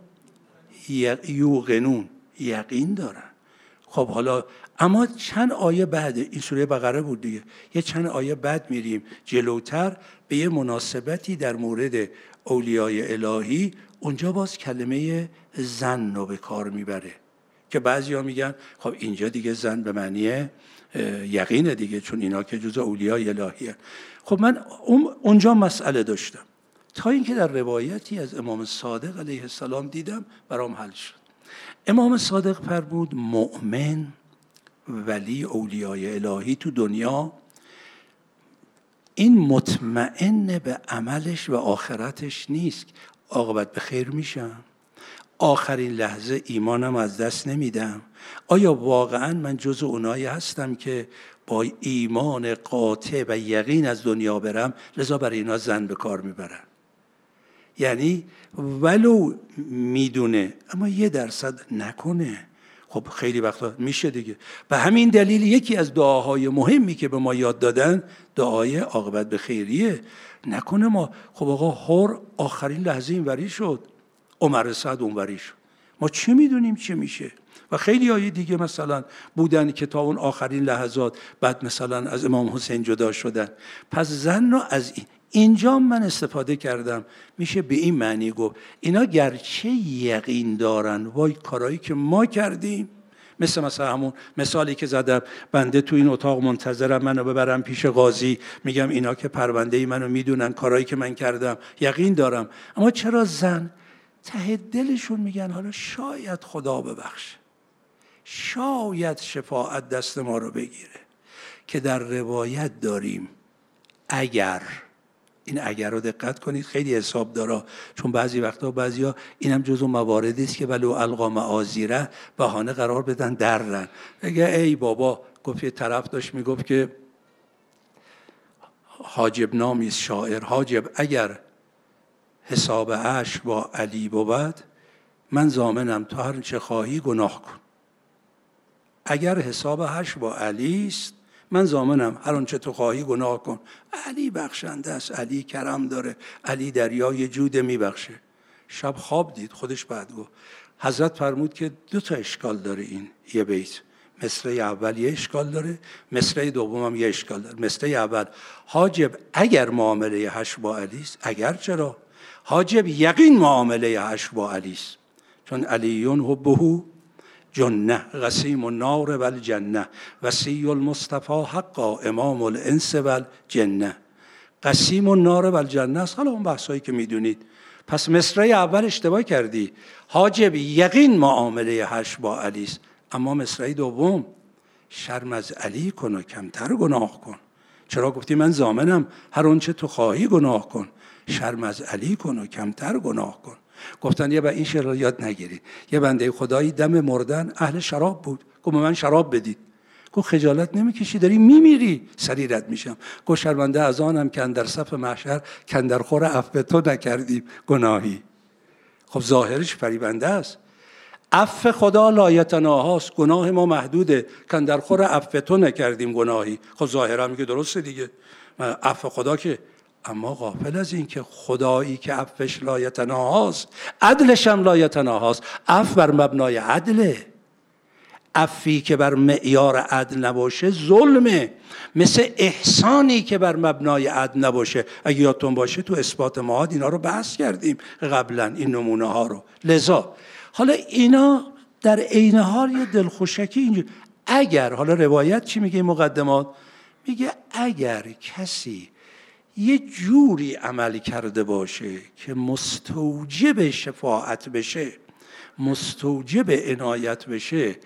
یوقنون، یقین دارن. خب حالا اما چند آیه بعد، این سوره بقره بود دیگه، یه چند آیه بعد میریم جلوتر به یه مناسبتی در مورد اولیای الهی، اونجا باز کلمه ظن رو به کار میبره که بعضیا میگن خب اینجا دیگه ظن به معنی یقینه دیگه، چون اینا که جزء اولیای الهی هست. خب من اونجا مسئله داشتم تا اینکه در روایتی از امام صادق علیه السلام دیدم برام حل شد. امام صادق فرمود مؤمن ولی اولیای الهی تو دنیا این مطمئن به عملش و آخرتش نیست، عاقبت به خیر میشم، آخرین لحظه ایمانم از دست نمیدم، آیا واقعا من جز اونایی هستم که با ایمان قاطع و یقین از دنیا برم؟ لذا برای اینا ظن به کار میبرن. یعنی ولو میدونه اما 1% نکنه. خب خیلی وقتا میشه دیگه. به همین دلیل یکی از دعاهای مهمی که به ما یاد دادن دعای عاقبت به خیریه. نکنه ما خب آقا هر آخرین لحظه اینوری شد، عمر سعد اونوری شد، ما چه میدونیم چه میشه؟ و خیلی های دیگه مثلا بودن که تا اون آخرین لحظات بعد مثلا از امام حسین جدا شدن. پس ظن از اینجا من استفاده کردم، میشه به این معنی گفت اینا گرچه یقین دارن وای کارهایی که ما کردیم، مثلا همون مثالی که زدم، بنده تو این اتاق منتظرم منو ببرم پیش قاضی، میگم اینا که پرونده منو میدونن، کارهایی که من کردم یقین دارم، اما چرا ظن؟ ته دلشون میگن حالا شاید خدا ببخشه، شاید شفاعت دست ما رو بگیره. که در روایت داریم اگر، این اگر رو دقت کنید خیلی حساب داره، چون بعضی وقتا بعضیا اینم جزو مواردی است که ولو القا معاذیره بهانه قرار بدن درن. بگه ای بابا، گفت یه طرف داشت میگفت که حاجب نامی شاعر، حاجب اگر حساب عش با علی بود من ضامنم تو هر چه خواهی گناه کن. اگر حساب عش با علی است من ضامنم هر آنچه تو خواهی گناه کن. علی بخشنده است، علی کرم داره، علی دریای جود میبخشه. شب خواب دید، خودش بعد گفت، حضرت فرمود که 2 اشکال داره این یه بیت. مصرع اول یه اشکال داره، مصرع دوم هم یه اشکال داره. مصرع اول حاجب اگر معامله حش با علی است، اگر چرا؟ حاجب یقین معامله حش با علی است، چون علیون حبه جنه قسیم النار والجنه وصی المصطفى حقا امام الانس والجنه. قسیم النار والجنه است. حالا اون بحثایی که میدونید. پس مصرع اول اشتباه کردی، حاجب یقین معامله حش با علی است، اما مصرع دوم شرم از علی کن و کمتر گناه کن. چرا گفتی من ضامنم هر آنچه تو خواهی گناه کن، شرم از علی کن و کمتر گناه کن. گفتن یه این شعر رو یاد نگیرید. یه بنده خدایی دم مردن اهل شراب بود، گفت من شراب بدید. گفت خجالت نمیکشی داری میمیری؟ سری رد میشم. گفت شرمنده از آنم که اندر صف محشر کندرخور عفو تو نکردیم گناهی. خب ظاهرش فریبنده است. عفو خدا لایتناهاست، گناه ما محدوده، کندرخور عفو تو نکردیم گناهی. خب ظاهرا میگه درسته دیگه، عفو خدا که، اما غافل از این که خدایی که عفوش لایتناهاست عدلش هم لایتناهاست. عفو بر مبنای عدله، عفوی که بر معیار عدل نباشه ظلمه، مثل احسانی که بر مبنای عدل نباشه. اگه یادتون باشه تو اثبات معاد اینا رو بحث کردیم قبلا، این نمونه ها رو. لذا حالا اینا در عین حال یه دلخوشکی اینجور، اگر، حالا روایت چی میگه مقدمات؟ میگه اگر کسی یه جوری عمل کرده باشه که مستوجب شفاعت بشه، مستوجب عنایت بشه،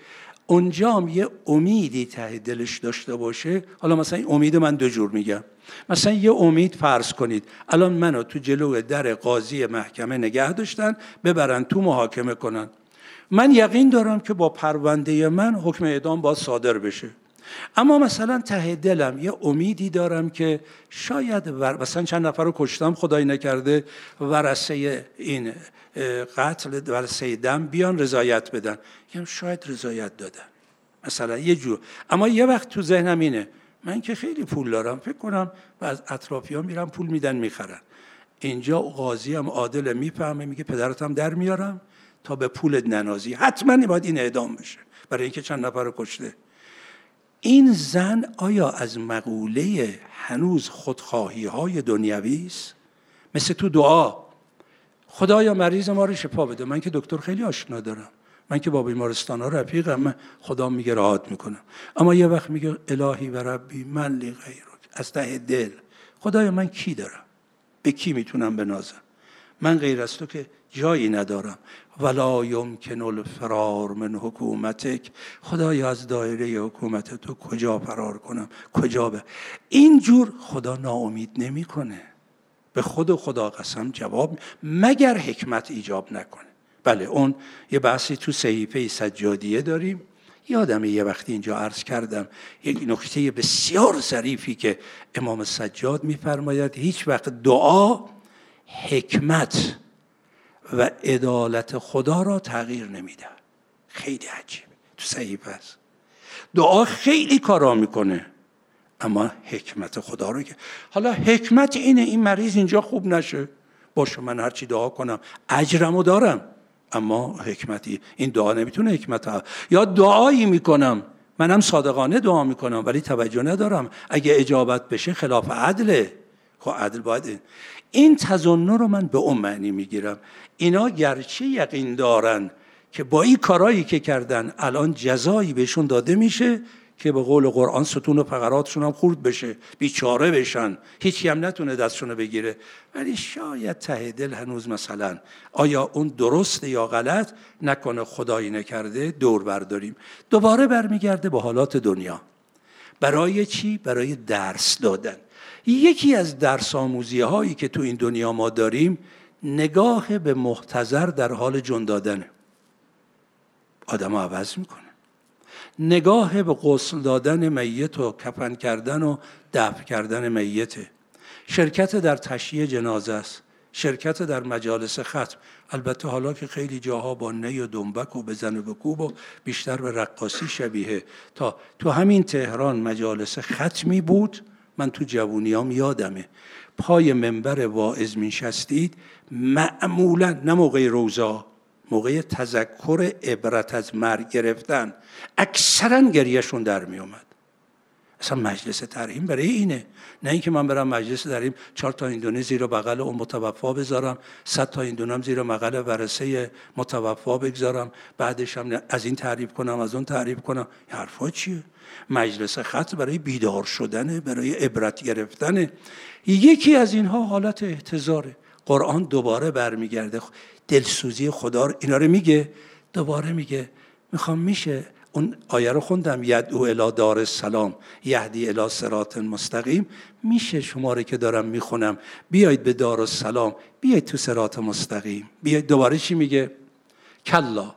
اونجا هم یه امیدی ته دلش داشته باشه. حالا مثلا این امید من 2 جور میگم. مثلا یه امید فرض کنید الان منو تو جلو در قاضی محکمه نگه داشتن، ببرن تو محاکمه کنن. من یقین دارم که با پرونده من حکم اعدام باید صادر بشه، اما مثلا ته دلم یه امیدی دارم که شاید مثلا چند نفر رو کشتم خدای نکرده، ورثه این قتل، ورثه دم بیان رضایت بدن، میگم شاید رضایت دادن مثلا یه جور. اما یه وقت تو ذهنم اینه من که خیلی پول دارم، فکر کنم و از اطرافیان میرم پول میدن میخرن. اینجا قاضی هم عادل میفهمه، میگه پدرتم در میارم تا به پولت ننازی، حتما باید این اعدام بشه برای اینکه چند نفر رو کشته. این زن آیا از مقوله هنوز خودخواهی های دنیوی است؟ مثل تو دعا خدایا مریض ما رو شفا بده. من که دکتر خیلی آشنا دارم، من که با بیمارستان ها رفیقم، من خدا میگه راحت میکنم. اما یه وقت میگه الهی و ربی من لی غیرک، از ته دل خدایا من کی دارم؟ به کی میتونم بنازم؟ من غیر از تو که جایی ندارم. ولا یمکن الفرار من حکومتک، خدایا از دایره حکومت تو کجا فرار کنم؟ کجا اینجور خدا ناامید نمیکنه. به خود خدا قسم جواب، مگر حکمت ایجاب نکنه. بله اون یه بحثی تو صحیفه سجادیه داریم. یادم یه وقتی اینجا عرض کردم یک نکته بسیار ظریفی که امام سجاد میفرماید هیچ وقت دعا حکمت و عدالت خدا را تغییر نمیده. خیلی عجیبه، تو صحیفه است. دعا خیلی کارا میکنه اما حکمت خدا رو که حالا حکمت اینه این مریض اینجا خوب نشه، باشه من هرچی دعا کنم اجرمو دارم، اما حکمتی این دعا نمیتونه حکمت یا دعایی میکنم منم صادقانه دعا میکنم ولی توجه ندارم اگه اجابت بشه خلاف عدله. خب عدل باید این تظن رو من به اون معنی میگیرم. اینا گرچه یقین دارن که با این کارایی که کردن الان جزایی بهشون داده میشه که به قول قرآن ستون و فقراتشون هم خورد بشه، بیچاره بشن، هیچی هم نتونه دستشون رو بگیره، ولی شاید ته دل هنوز مثلا آیا اون درسته یا غلط، نکنه خدایی نکرده دور برداریم. دوباره برمیگرده به حالات دنیا. برای چی؟ برای درس دادن. یکی از درس آموزی هایی که تو این دنیا ما داریم نگاه به محتضر در حال جون دادنه. آدم ها عوض میکنه. نگاه به غسل دادن میت و کفن کردن و دفن کردن میته. شرکت در تشییع جنازه است. شرکت در مجالس ختم. البته حالا که خیلی جاها با نی و دنبک و بزن و بکوب و بیشتر به رقاصی شبیه. تا تو همین تهران مجالس ختمی بود، من تو جوونیام یادمه پای منبر واعظ میشستید، معمولا نه موقع روزا، موقع تذکر عبرت از مرگ گرفتن اکثرا گریهشون در می اومد. اصلا مجلس ترحیم برای اینه، نه اینکه من برم مجلس ترحیم 4 تا هندونه زیر بغل اون متوفا بذارم، 100 تا هندونم زیر بغل ورثه متوفا بگذارم، بعدش هم از این تعریف کنم از اون تعریف کنم. این حرفا چیه؟ مجلس ختم برای بیدار شدنه، برای عبرت گرفتنه. یکی از اینها حالت احتضاره. قرآن دوباره برمیگرده دلسوزی خدا اینا رو میگه، دوباره میگه میخوام میشه اون آیه رو خوندم یدعو الی دار السلام یهدی الی صراط مستقیم، میشه شما رو که دارم میخونم بیایید به دار السلام، بیایید تو صراط مستقیم، بیایید. دوباره چی میگه؟ کلا،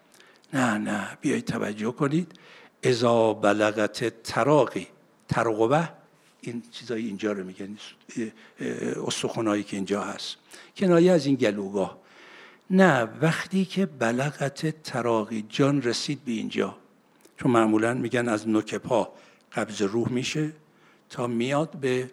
نه بیایید توجه کنید. اذا بلغت تراقی، ترقبه این چیزایی اینجا رو میگن، استخونایی که اینجا هست کنایه از این گلوگاه. نه، وقتی که بلغت تراقی جان رسید به اینجا، چون معمولا میگن از نوک پا قبض روح میشه تا میاد به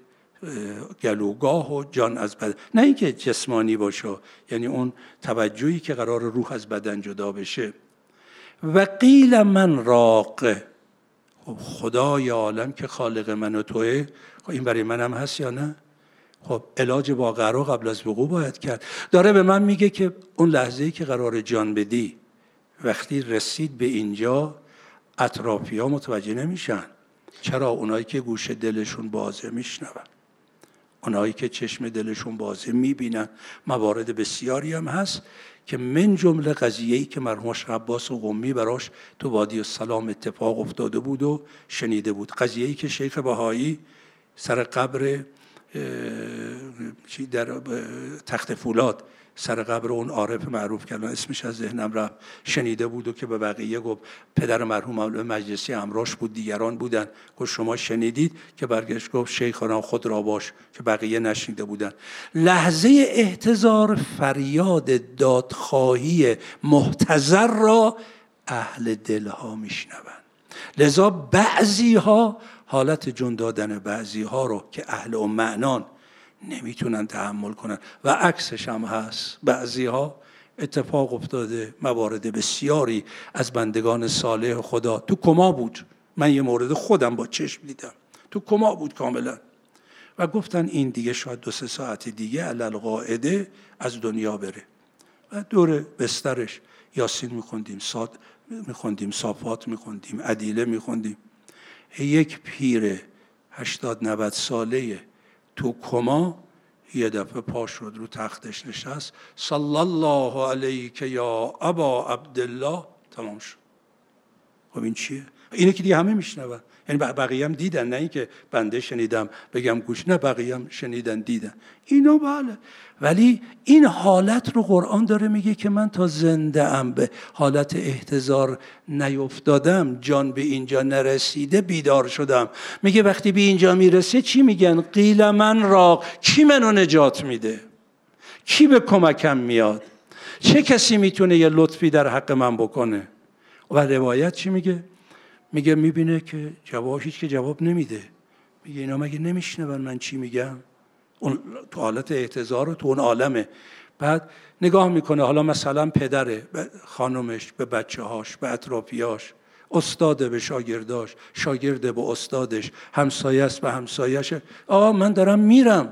گلوگاه و جان از بدن، نه اینکه جسمانی باشه، یعنی اون توجهی که قرار روح از بدن جدا بشه. و قیل من راق، خدای عالم که خالق من و توه، این برای منم هست یا نه؟ خب علاج واقعه رو قبل از وقوع باید کرد. داره به من میگه که اون لحظه‌ای که قرار جان بدی وقتی رسید به اینجا اطرافی ها متوجه نمیشن. چرا؟ اونایی که گوش دلشون بازه میشنون، اونایی که چشم دلشون بازه میبینن. موارد بسیاری هم هست که من جمله قضیه‌ای که مرحوم شیخ عباس قمی براش تو وادی السلام اتفاق افتاده بود و شنیده بود. قضیه‌ای که شیخ بهایی سر قبر در تخت فولاد سر قبر اون عارف معروف که الان اسمش از ذهنم رفت شنیده بود و که به بقیه گفت، پدر مرحوم مولوی مجلسی همراهش بود، دیگران بودن، گفت شما شنیدید؟ که برگشت گفت شیخانم خود را باش، که بقیه نشنیده بودن. لحظه احتضار فریاد دادخواهی محتضر را اهل دلها میشنوند. لذا بعضی ها حالت جون دادن بعضی ها رو که اهل و معنان نمیتونن تحمل کنن و عکسش هم هست. بعضی ها اتفاق افتاده، موارد بسیاری از بندگان صالح خدا تو کما بود. من یه مورد خودم با چشم دیدم، تو کما بود کاملا و گفتن این دیگه شاید 2-3 ساعت دیگه علل قاعده از دنیا بره. و دور بسترش یاسین میخوندیم، صافات میخوندیم، عدیله میخوندیم. یک پیر 80-90 ساله تو کما یه دفعه پا شد، رو تختش نشست، صلی الله علیک یا ابا عبدالله، تمام شد. خب این چیه؟ اینه که دیگه همه میشنون، یعنی بقیه هم دیدن، نه اینکه بنده شنیدم بگم گوش، نه بقیه هم شنیدن دیدن اینا. بله، ولی این حالت رو قرآن داره میگه که من تا زنده ام به حالت احتضار نیفتادم، جان به اینجا نرسیده بیدار شدم. میگه وقتی به اینجا میرسه چی میگن؟ قیل من راق، کی منو نجات میده؟ کی به کمکم میاد؟ چه کسی میتونه یه لطفی در حق من بکنه؟ و روایت چی میگه؟ میگه میبینه که هیچ که جواب نمیده. میگه اینا مگه نمیشنون من چی میگم؟ اون تو حالت احتضار و تو اون عالمه. بعد نگاه میکنه، حالا مثلا پدره به خانمش، به بچه هاش، به اطرافیاش، استاد به شاگرداش، شاگرد به استادش، همسایه است به همسایه‌اش. آقا من دارم میرم.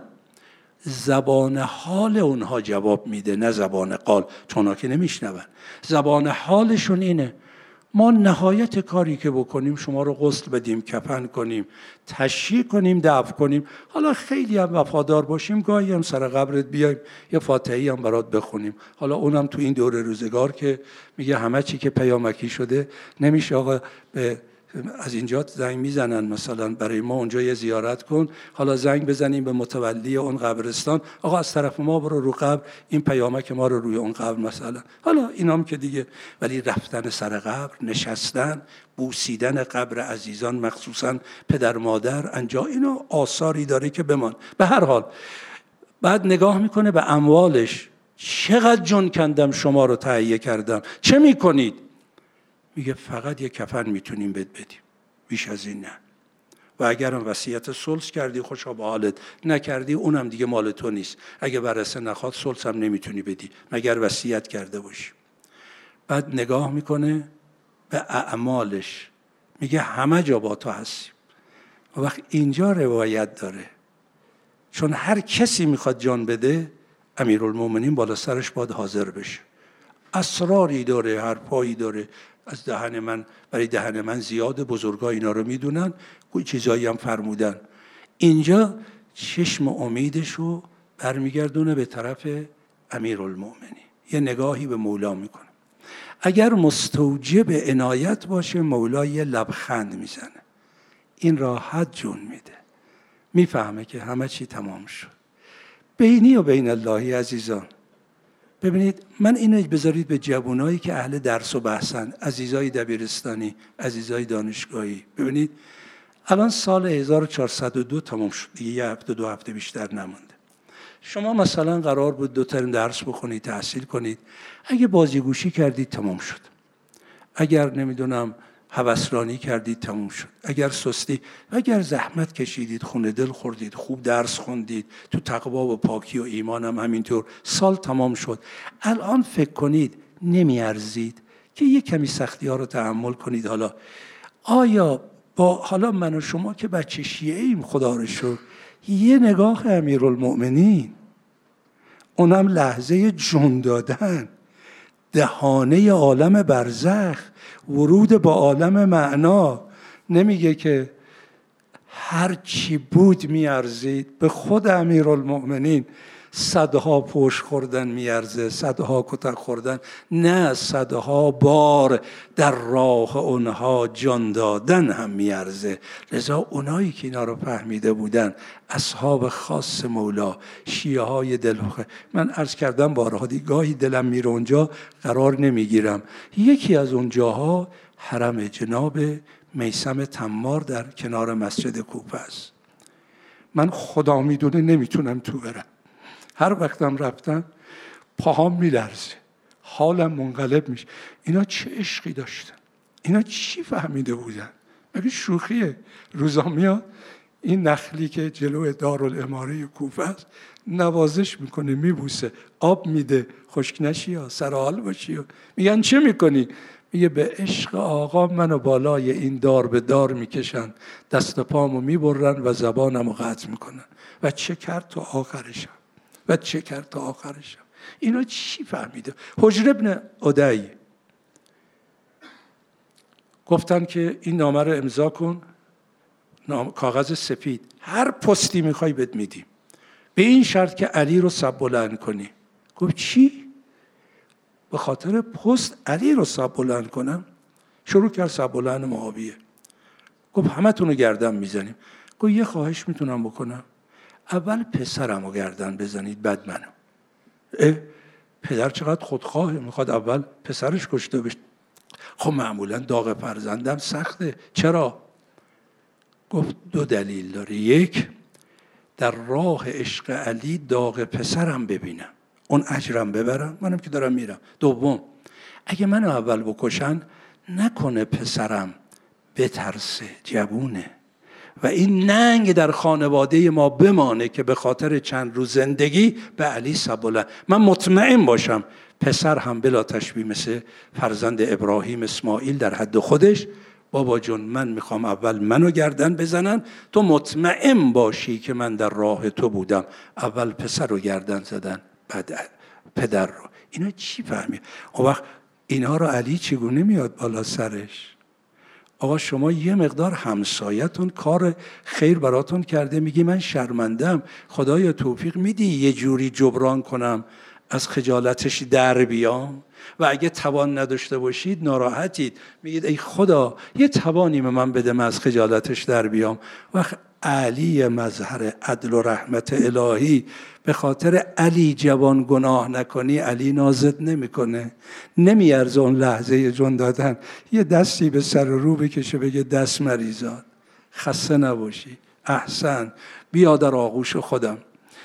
زبان حال اونها جواب میده، نه زبان قال، چون که نمیشنون. زبان حالشون اینه: ما نهایت کاری که بکنیم شما رو غسل بدیم، کفن کنیم، تشییع کنیم، دفن کنیم. حالا خیلی هم وفادار باشیم، گاهی هم سر قبرت بیایم یه فاتحه‌ای هم برات بخونیم. حالا اونم تو این دور روزگار که میگه همه چی که پیامکی شده نمیشه آقا از اینجا زنگ میزنن مثلا برای ما اونجا یه زیارت کن، حالا زنگ بزنیم به متولی اون قبرستان، آقا از طرف ما برو رو قبر، این پیامک ما رو روی اون قبر مثلا. حالا اینام که دیگه، ولی رفتن سر قبر، نشستن، بوسیدن قبر عزیزان، مخصوصا پدر مادر، انجا اینا آثاری داره که بمان. به هر حال بعد نگاه میکنه به اموالش، چقدر جون کندم شما رو تهیه کردم، چه میکنید؟ میگه فقط یه کفن میتونیم بهت بدیم، بیش از این نه. و اگرم وصیت ثلث کردی خوشا به حالت، نکردی اونم دیگه مال تو نیست. اگه ورثه نخواد ثلث هم نمیتونی بدی مگر وصیت کرده باشی. بعد نگاه میکنه به اعمالش، میگه همه جا با تو هستیم. و وقت اینجا روایت داره، چون هر کسی میخواد جان بده امیرالمومنین بالا سرش باید حاضر بشه. اسراری داره، حرفایی داره از دهن من، برای دهن من زیاده، بزرگا اینا رو میدونن، کوئی چیزایی هم فرمودن. اینجا چشم امیدش رو برمیگردونه به طرف امیرالمومنین، یه نگاهی به مولا میکنه. اگر مستوجب عنایت باشه مولا یه لبخند میزنه، این راحت جون میده، میفهمه که همه چی تمام شد. بینی و بین اللهی عزیزان، ببینید من اینو بذارید به جوانایی که اهل درس و بحثن، عزیزای دبیرستانی، عزیزای دانشگاهی. ببینید الان سال 1402 تمام شد دیگه، یه هفته 2 هفته بیشتر نمونده. شما مثلا قرار بود 2 ترم درس بخونید، تحصیل کنید، اگه بازیگوشی کردید تمام شد، اگر نمیدونم هوسرانی کردید تموم شد، اگر سستی، اگر زحمت کشیدید، خون دل خوردید، خوب درس خوندید، تو تقوا و پاکی و ایمان هم همینطور، سال تمام شد. الان فکر کنید نمیارزید که یه کمی سختی ها رو تحمل کنید؟ حالا آیا حالا من و شما که بچه شیعه ایم، خدا رو شکر، یه نگاه امیرالمؤمنین، اونم لحظه جون دادن، دهانه عالم برزخ، ورود با عالم معنا، نمیگه که هر چی بود میارزید. به خود امیرالمؤمنین صدها پشت خوردن میارزه، صدها کتک خوردن، نه صدها بار در راه اونها جان دادن هم میارزه. لذا اونایی که اینا رو فهمیده بودن، اصحاب خاص مولا، شیعه های دلخواه، من عرض کردم بارها، گاهی دلم میره اونجا قرار نمیگیرم. یکی از اونجاها حرم جناب میثم تمار در کنار مسجد کوفه است. من خدا میدونه نمیتونم تو برم. هر وقتم رفتم پاهام میلرزه، حالم منقلب میشه. اینا چه عشقی داشتن؟ اینا چی فهمیده بودن؟ مگه شوخیه؟ روزا میاد این نخلی که جلو دارالاماره کوفه است نوازش میکنه، میبوسه، آب میده، خشک نشی یا سرحال باشی. میگن چه میکنی؟ میگه به عشق آقا منو بالای این دار به دار میکشن، دست پامو میبرن و زبانمو قطع میکنن. و چه کرد تا آخرشم؟ و چه کرد تا آخرشم؟ اینا چی فهمیده؟ حجر ابن عدی گفتن که این نامه رو امضا کن، کاغذ سفید، هر پستی میخوای بهت میدیم، به این شرط که علی رو سب بلند کنی. گفت چی؟ به خاطر پست علی رو سب بلند کنم؟ شروع کرد سب بلند معاویه. گفت همه تونو گردن میزنیم. گفت یه خواهش میتونم بکنم؟ اول پسرم رو گردن بزنید بعد منو. پدر چقدر خودخواهه، میخواد اول پسرش کشته بشه. خب معمولا داغ فرزندم سخته. چرا؟ گفت دو دلیل داره. یک، در راه عشق علی داغ پسرم ببینم، اون اجرم ببرم، منم که دارم میرم. دوم، اگه منو اول بکشن نکنه پسرم بترسه، جوونه، و این ننگ در خانواده ما بمانه که به خاطر چند روز زندگی به علی سبوله. من مطمئن باشم پسر هم بلا تشبیه مثل فرزند ابراهیم اسماعیل در حد خودش، بابا جون من میخوام اول منو گردن بزنن، تو مطمئن باشی که من در راه تو بودم. اول پسر رو گردن زدن بعد پدر رو. اینا چی فهمی؟ اون وقت اینا رو علی چگونه میاد بالا سرش؟ آقا شما یه مقدار همسایتون کار خیر براتون کرده، میگی من شرمندم، خدایا توفیق میدی یه جوری جبران کنم از خجالتش در بیام؟ و اگه توان نداشته باشید ناراحتید، میگید ای خدا یه توانی به من بده من از خجالتش در بیام. وقت علی مظهر عدل و رحمت الهی، به خاطر علی جوان گناه نکنی علی نازت نمیکنه. نمیارزه اون لحظه جون دادن یه دستی به سر رو بکشه بگه دست مریضان خسته نباشی، احسن، بیا در آغوش خودم.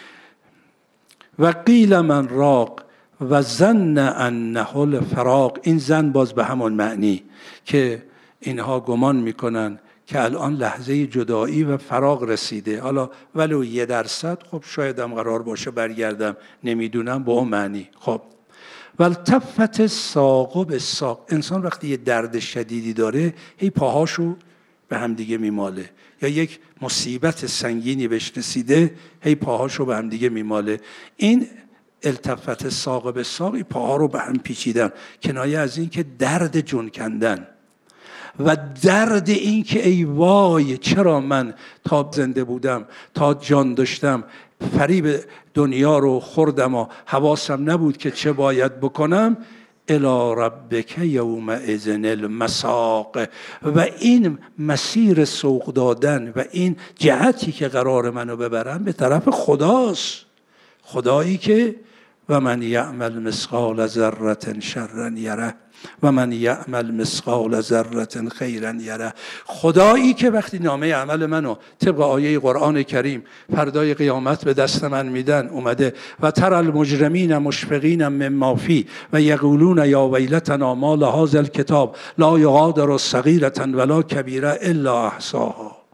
و قیل من راق و ظن انه الفراق. این زن باز به همون معنی که اینها گمان میکنن که الان لحظه جدایی و فراق رسیده، حالا ولو 1%، خب شاید هم قرار باشه برگردم، نمیدونم، با اون معنی. خب والتفت ساق به ساق. انسان وقتی یه درد شدیدی داره هی پاهاشو به هم دیگه میماله، یا یک مصیبت سنگینی بهش رسیده هی پاهاشو به هم دیگه میماله. این التفت ساق به ساق، پاها رو به هم پیچیدن، کنایه از این که درد جون کندن و درد این که ای وای چرا من تا زنده بودم، تا جان داشتم، فریب دنیا رو خوردم و حواسم نبود که چه باید بکنم. الی ربک یومئذ المساق. و این مسیر سوق دادن و این جهتی که قرار منو ببرم به طرف خداست، خدایی که و من یعمل مثقال ذره شرا یره و من یعمل مثقال ذره خیرا یره. خدایی که وقتی نامه عمل منو طبق آیه قرآن کریم فردای قیامت به دست من میدن، اومده و تر المجرمین مشفقین مما فی و یقولون یا ویلتنا ما لهذا الکتاب لا یغادر صغیرة ولا کبیرة الا احصاها.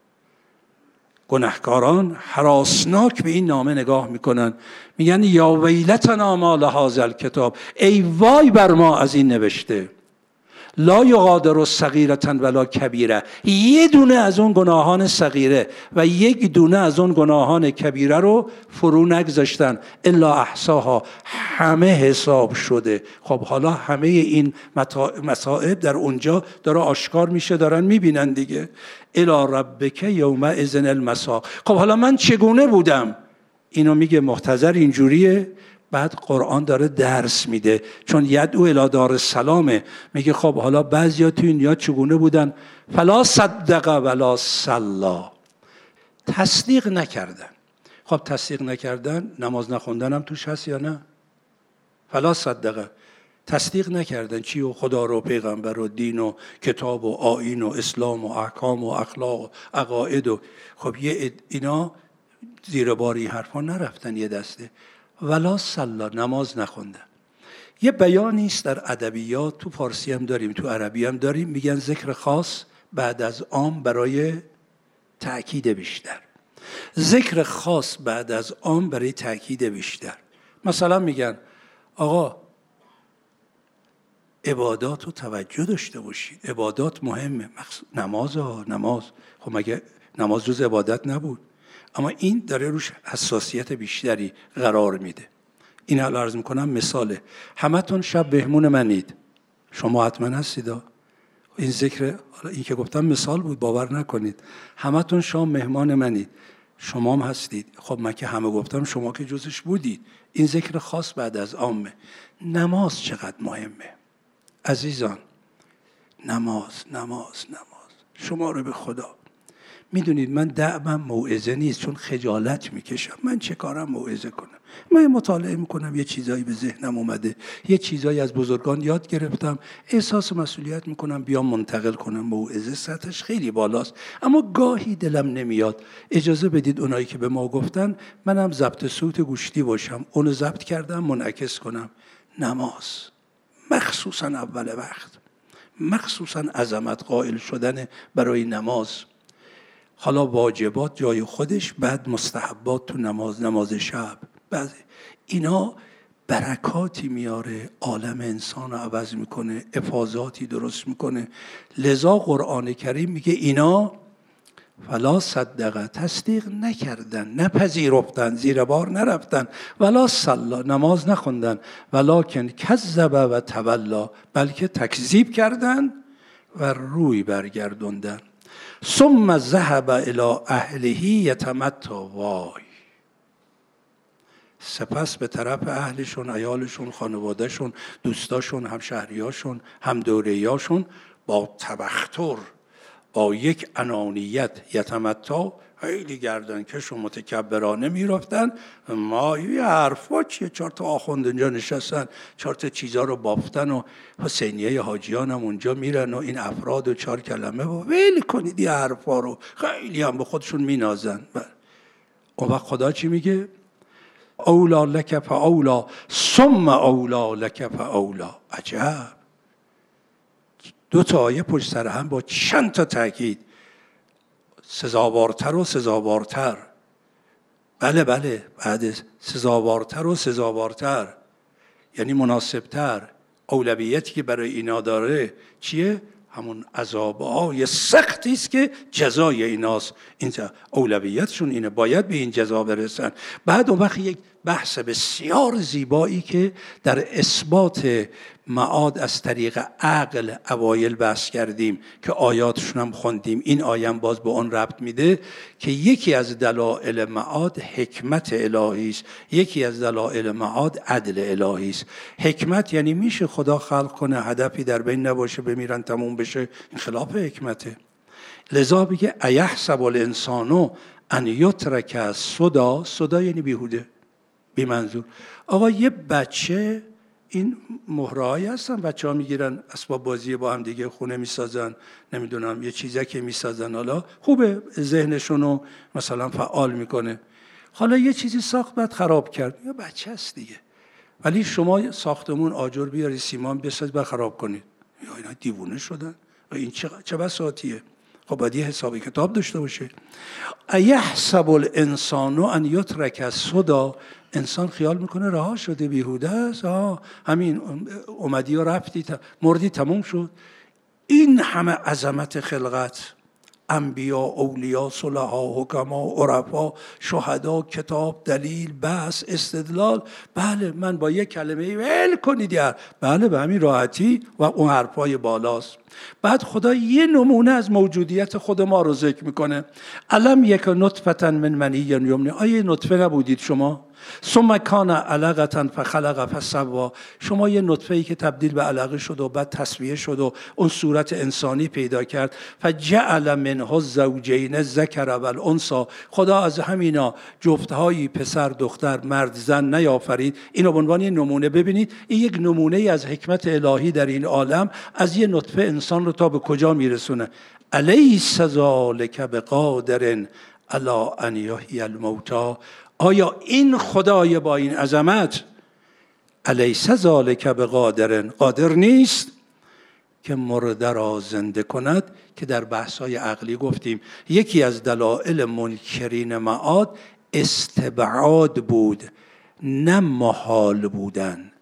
گناهکاران هراسناک به این نامه نگاه میکنن، میگن یا ویلتنا ما لهذا الکتاب، ای وای بر ما از این نوشته، لا یغادر صغیرة ولا کبیره، یه دونه از اون گناهان صغیره و یک دونه از اون گناهان کبیره رو فرو نگذاشتن الا احصاها، همه حساب شده. خب حالا همه این مصائب در اونجا داره آشکار میشه، دارن میبینن دیگه. الی ربک یومئذ المساق. خب حالا من چگونه بودم؟ اینو میگه محتضر اینجوریه. بعد قرآن داره درس میده، چون یدعو الی دار السلامه. میگه خب حالا بعضیا تو این دنیا چگونه بودن؟ فلا صدق ولا صلی، تصدیق نکردن. خب تصدیق نکردن، نماز نخوندن هم توش هست یا نه؟ فلا صدق، تصدیق نکردن چی؟ و خدا رو، پیغمبر و دین و کتاب و آیین و اسلام و احکام و اخلاق و عقاید و خب اینا زیر بار این حرفا نرفتن یه دسته. ولا صلا، نماز نخوندن. یه بیانی است در ادبیات، تو فارسی هم داریم تو عربی هم داریم، میگن ذکر خاص بعد از عام برای تأکید بیشتر. ذکر خاص بعد از عام برای تأکید بیشتر. مثلا میگن آقا عبادات رو توجه داشته باشید، عبادات مهمه. نماز خب مگه نماز جز عبادت نبود؟ اما این داره روش حساسیت بیشتری قرار میده. این حالا عرض میکنم مثاله. همتون شب بهمون منید، شما حتما هستید. این ذکر، حالا این که گفتم مثال بود، باور نکنید. همتون شام مهمان منید، شما هم هستید. خب من که همه گفتم، شما که جزش بودید. این ذکر خاص بعد از عامه. نماز چقدر مهمه عزیزان. نماز شما رو به خدا. میدونید من دعوام موعظه نیست، چون خجالت میکشم. من چه کارم موعظه کنم؟ من مطالعه میکنم، یه چیزایی به ذهنم اومده، یه چیزایی از بزرگان یاد گرفتم، احساس مسئولیت میکنم بیام منتقل کنم. موعظه سطحش خیلی بالاست، اما گاهی دلم نمیاد اجازه بدید اونایی که به ما گفتن منم ضبط صوت گوشتی باشم، اونو ضبط کردم منعکس کنم. نماز مخصوصا اول وقت، مخصوصا عظمت قائل شدن برای نماز. حالا واجبات جای خودش، بعد مستحبات تو نماز شب، بعد اینا برکاتی میاره، عالم انسان رو عوض میکنه، افاضاتی درست میکنه. لذا قرآن کریم میگه اینا فلا صدقه، تصدیق نکردن، نپذیرفتن، زیر بار نرفتن. ولا صلا، نماز نخوندن. ولکن کذب و تولا، بلکه تکذیب کردن و روی برگردوندن. ثم ذهب الی اهله یتمتی، وای. سپس به طرف اهلشون، عیالشون، خانوادهشون، دوستاشون، همشهریاشون، همدوریاشون با تبختر، با یک انانیت، یتمتی، خیلی گردنکش و متکبرانه میرفتن. ما یه حرفا چیه، 4 تا آخوند اونجا نشستن، 4 تا چیزا رو بافتن و حسینیه حاجیان هم اونجا میرن و این افراد و 4 کلمه و ویل کنید یه حرفا رو. خیلی هم به خودشون مینازن. اون وقت خدا چی میگه؟ اولا لک فاولا ثم اولا لک فاولا. عجب، 2 تا آیه پشت سر هم با چند تا تاکید. سزاوارتر و سزاوارتر. بله بعد سزاوارتر و سزاوارتر یعنی مناسبتر. اولویتی که برای اینا داره چیه؟ همون عذاب‌های سختی است که جزای ایناست. این اولویتشون اینه، باید به این جزا برسن. بعد اون وقت یک بحث بسیار زیبایی که در اثبات معاد از طریق عقل اوایل بحث کردیم که آیاتشون هم خوندیم. این آیه هم باز به اون ربط میده که یکی از دلایل معاد حکمت الهی است، یکی از دلایل معاد عدل الهی است. حکمت یعنی میشه خدا خلق کنه، هدفی در بین نباشه، بمیرن تموم بشه، این خلاف حکمته. لذا بگه ایحسب الانسان ان یترک سدی. سدی یعنی بیهوده، بی منظور. آقا یه بچه، این مهرهایی هستن بچه ها میگیرن اسباب بازی با هم دیگه، خونه میسازن، نمیدونم یه چیزی که میسازن، حالا خوبه ذهنشونو مثلا فعال میکنه. حالا یه چیزی ساخت بعد خراب کرد، یا بچه هست دیگه. ولی شما ساختمون آجر بیاری، سیمان بساز بعد خراب کنید، یا اینا دیوونه شدن. این چه بساطیه؟ خب باید یه حسابی کتاب داشته باشه. ایحسب الانسان ان یترک سدی. انسان خیال میکنه رها شده، بیهوده است، همین اومدی و رفتی، مردی، تموم شد. این همه عظمت خلقت، انبیا، اولیا، صلحا، حکما، عرفا، شهدا، کتاب، دلیل، بحث، استدلال. بله من با یک کلمه ول کنید یار، بله به همین راحتی و اون حرفای بالاست. بعد خدا یه نمونه از موجودیت خود ما رو ذکر میکنه. الم یک نطفه من منی یمنی، آیا نطفه نبودید شما؟ ثم کان علقه فخلق فسوی، شما یه نطفه‌ای که تبدیل به علقه شد و بعد تصفیه شد و اون صورت انسانی پیدا کرد. فجعل منه الزوجین الذکر والانثی، خدا از همینا جفت‌هایی پسر دختر مرد زن نیافرید. اینو به عنوان یه نمونه ببینید. این یک نمونه از حکمت الهی در این عالم، از یه نطفه انسان رو تا به کجا میرسونه. الیس ذلک بقادر علی ان یحیی الموتی، آیا این خدای با این عظمت الیس ذلک بقادر، قادر نیست که مرده را زنده کند؟ که در بحث‌های عقلی گفتیم یکی از دلایل منکرین معاد استبعاد بود، نه محال بودن.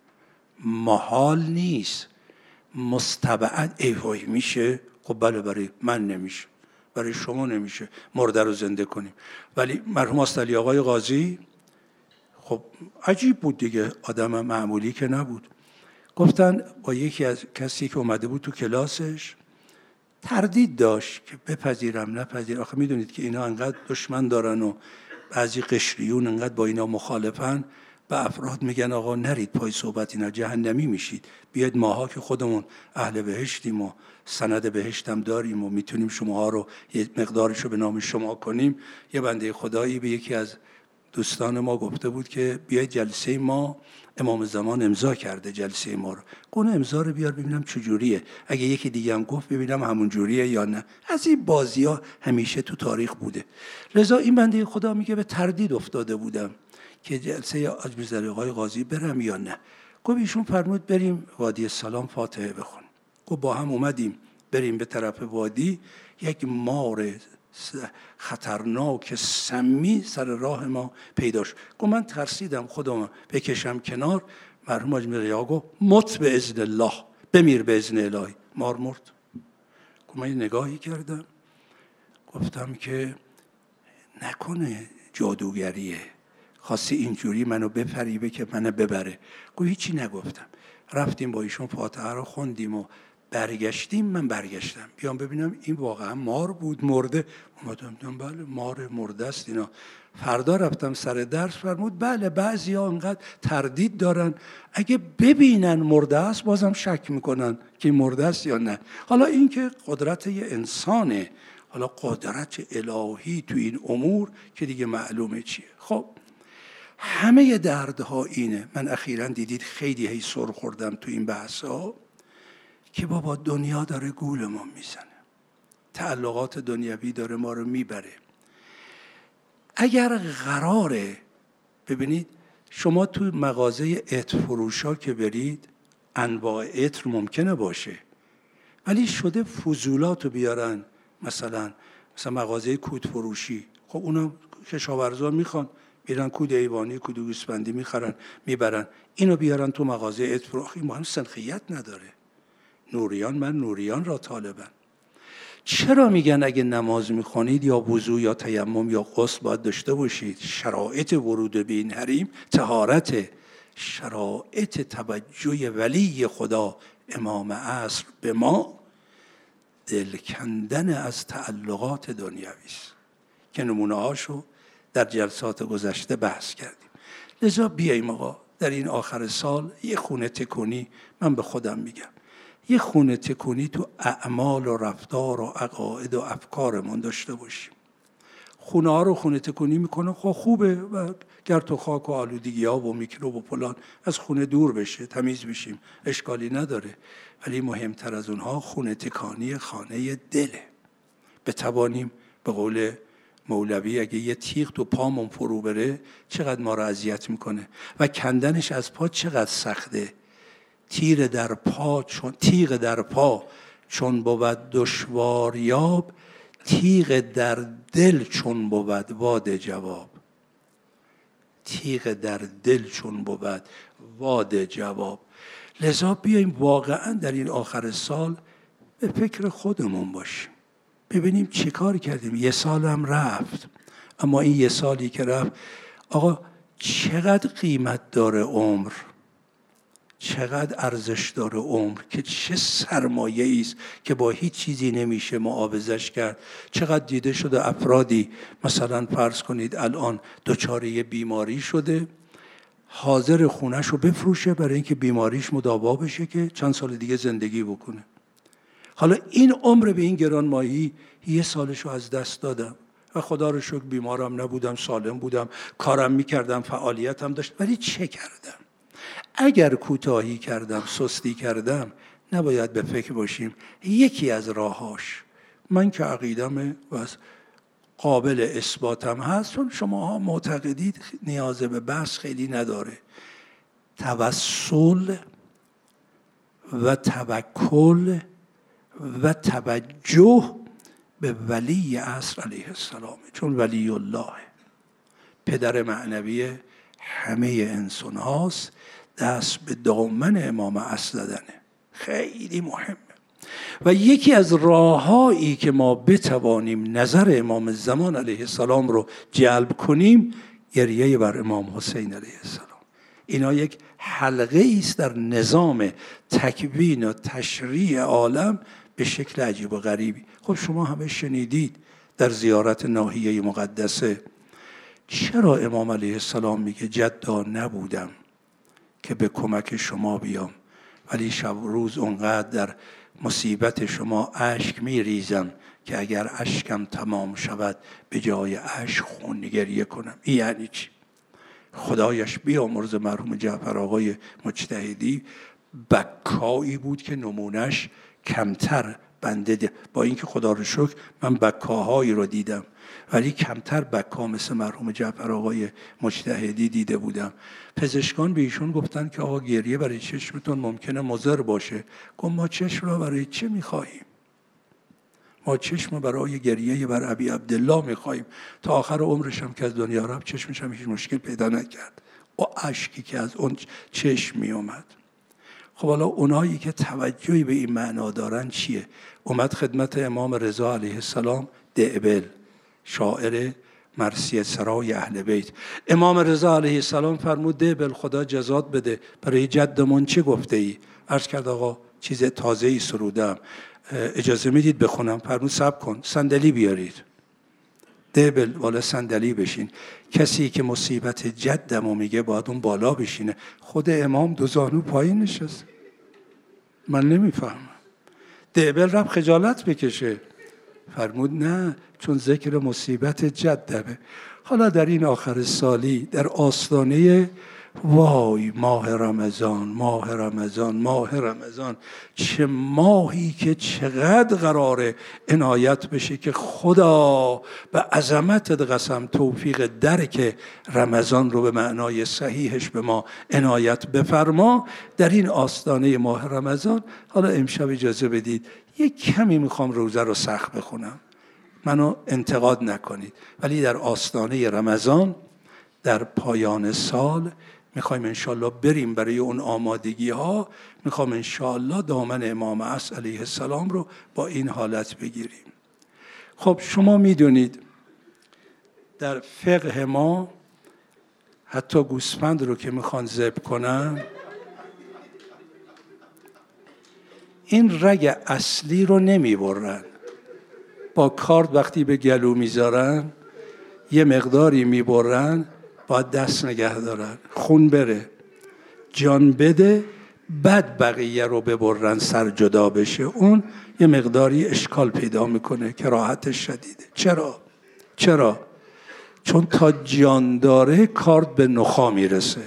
محال نیست، مستبعد. ای وای میشه؟ خب بله برای من نمیشه، برای شما نمیشه مرده رو زنده کنیم. ولی مرحوم استعلی آقای قاضی خب عجیب بود دیگه، آدم معمولی که نبود. گفتن با یکی از کسی که اومده بود تو کلاسش تردید داشت که بپذیرم نپذیرم. آخه میدونید که اینا انقدر دشمن دارن و بعضی قشریون انقدر با اینا مخالفن، به افراد میگن آقا نرید پای صحبت اینا، جهنمی میشید، بیاید ماها که خودمون اهل بهشتیم و سند بهشتم داریم و میتونیم شماها رو یه مقدارشو به نام شما کنیم. یه بنده خدایی به یکی از دوستان ما گفته بود که بیاید جلسه ما، امام زمان امضا کرده جلسه ما رو، گونه امضا رو بیار ببینم چجوریه، اگه یکی دیگه هم گفت ببینم همون جوریه یا نه. از این بازی ها همیشه تو تاریخ بوده. لذا این بنده خدا میگه به تردید افتاده بودم که جلسه حاج میرزا آقای قاضی برم یا نه. گفت ایشون فرمود بریم وادی سلام فاتحه بخون. گفت با هم اومدیم بریم به طرف وادی، یک مار خطرناک سمی سر راه ما پیدا شد. گفت من ترسیدم خودم بکشم کنار. مرحوم حاج میرزا گفت مت به اذن الله، بمیر به اذن الهی. مار مرد. گفت من نگاهی کردم گفتم که نکنه جادوگریه، خواستی اینجوری منو بفریبه که منو ببره. گفت هیچی نگفتم. رفتیم با ایشون فاتحه رو خوندیم و برگشتیم. من برگشتم بیام ببینم این واقعا مار بود مرده. اومدم دیدم بله مار مرده است اینا. فردا رفتم سر درس، فرمود بله بعضیا انقدر تردید دارن اگه ببینن مرده است بازم شک میکنن که مرده است یا نه. حالا این که قدرت یه انسانه، حالا قدرت الهی تو این امور که دیگه معلومه چیه. خب همه دردها اینه. من اخیراً دیدید خیلی هی سر خوردم تو این بحثا که بابا دنیا داره گول ما میزنه، تعلقات دنیوی داره ما رو میبره. اگر قراره ببینید شما تو مغازه عطر فروشا که برید انواع عطر ممکنه باشه، ولی شده فضولاتو بیارن، مثلا مغازه کود فروشی، خب اونا کشاورزا میخوان میرن کود ایوانی کود گوسفندی میخرن میبرن، اینو بیارن تو مغازه عطر فروشی. ما هم سنخیت نداره. نوریان، من نوریان را طالبم. چرا میگن اگه نماز میخونید یا وضو یا تیمم یا غسل باید داشته باشید؟ شرایط ورود به این حریم طهارت، شرایط توجه ولی خدا امام عصر به ما دل کندن از تعلقات دنیوی است که نمونه هاشو در جلسات گذشته بحث کردیم. لذا بیاییم آقا در این آخر سال یه خونه تکونی، من به خودم میگم یه خونه تکونی تو اعمال و رفتار و عقاید و افکارمون داشته باشیم. خونه ها رو خونه تکونی میکنه، خب خوبه و گرد و خاک و آلودگی ها و میکروب و فلان از خونه دور بشه، تمیز بشیم، اشکالی نداره. ولی مهمتر از اونها خونه تکانی خانه دله. بتوانیم به قول مولوی اگه یه تیغ تو پامون فرو بره چقدر ما رو اذیت میکنه و کندنش از پا چقدر سخته. تیغ در پا چون بود دشوار یاب، تیغ در دل چون بود واد جواب. تیغ در دل چون بود واد جواب. لذا بیاییم واقعا در این آخر سال به فکر خودمون باشیم، ببینیم چه کار کردیم. 1 سالم رفت، اما این 1 سالی که رفت، آقا چقدر قیمت داره عمر، چقدر ارزش داره عمر، که چه سرمایه‌ای است که با هیچ چیزی نمیشه معاوضش کرد. چقدر دیده شده افرادی مثلا فرض کنید الان دچار بیماری شده، حاضر خونش رو بفروشه برای اینکه بیماریش مداوا بشه که چند سال دیگه زندگی بکنه. حالا این عمر به این گرانمایهی 1 سالش رو از دست دادم و خدا رو شکر بیمارم نبودم، سالم بودم، کارم میکردم، فعالیتم داشت. ولی چه کردم؟ اگر کوتاهی کردم، سستی کردم، نباید به فکر باشیم. یکی از راهاش، من که عقیدم و قابل اثباتم هست، چون شماها معتقدید نیاز به بحث خیلی نداره، توسل و توکل و توجه به ولی عصر علیه السلام، چون ولی الله پدر معنوی همه انسان هاست. دست به دامن امام عصر زدنه خیلی مهمه. و یکی از راههایی که ما بتوانیم نظر امام زمان علیه السلام رو جلب کنیم، گریه بر امام حسین علیه السلام. اینا یک حلقه است در نظام تکوین و تشریع عالم به شکل عجیب و غریبی. خب شما همه شنیدید در زیارت ناحیه مقدسه چرا امام علیه السلام میگه جدا نبودم که به کمک شما بیام، ولی شب روز اونقدر در مصیبت شما اشک میریزم که اگر اشکم تمام شود به جای اشک خون گریه کنم. این یعنی چی؟ خدایش بیامرز مرحوم جعفر آقای مجتهدی بکایی بود که نمونش کمتر بنده با اینکه خدا رو شکر من بکاهایی رو دیدم، ولی کمتر بکا مثل مرحوم جعفر آقای مجتهدی دیده بودم. پزشکان به ایشون گفتن که آقا گریه برای چشمتون ممکنه مضر باشه. گفت ما چشم رو برای چه میخواهیم؟ ما چشم برای گریه بر ابی عبدالله میخواهیم. تا آخر عمرش هم که از دنیا رفت چشمش هم هیچ مشکل پیدا نکرد، و اشکی که از اون چشم میومد. خب حالا اونایی که توجهی به این معنا دارن چیه؟ اومد خدمت امام رضا علیه السلام دعبل، شاعر مرثیه سرای اهل بیت. امام رضا علیه السلام فرمود دعبل خدا جزات بده، برای جدمون چه گفته ای؟ عرض کرد آقا چیز تازه‌ای سرودم، اجازه میدید بخونم؟ فرمود صبر کن، صندلی بیارید. دعبل والا صندلی بشین. کسی که مصیبت جدمو میگه باید اون بالا بشینه. خود امام 2 زانو پایین نشست. من نمیفهمم. دعبل رفت خجالت بکشه. فرمود نه، چون ذکر مصیبت جدمه. حالا در این آخر سالی در آستانه وای ماه رمضان، ماه رمضان، ماه رمضان، چه ماهی که چقدر قراره عنایت بشه که خدا به عظمتت قسم توفیق درک رمضان رو به معنای صحیحش به ما عنایت بفرما. در این آستانه ماه رمضان حالا امشب اجازه بدید یک کمی میخوام روزه رو سخت بخونم، منو انتقاد نکنید، ولی در آستانه رمضان در پایان سال میخوایم انشالله بریم برای اون آمادگی ها. میخوایم انشالله دامن امام عصر علیه السلام رو با این حالت بگیریم. خب شما میدونید در فقه ما حتی گوسفند رو که میخوان ذبح کنن، این رگ اصلی رو نمیبرن، با کارد وقتی به گلو میذارن یه مقداری میبرن، باید دست نگه دارن خون بره، جان بده، بعد بقیه رو ببرن سر جدا بشه. اون یه مقداری اشکال پیدا میکنه، کراهتش شدیده. چرا؟ چون تا جان داره کارد به نخا میرسه،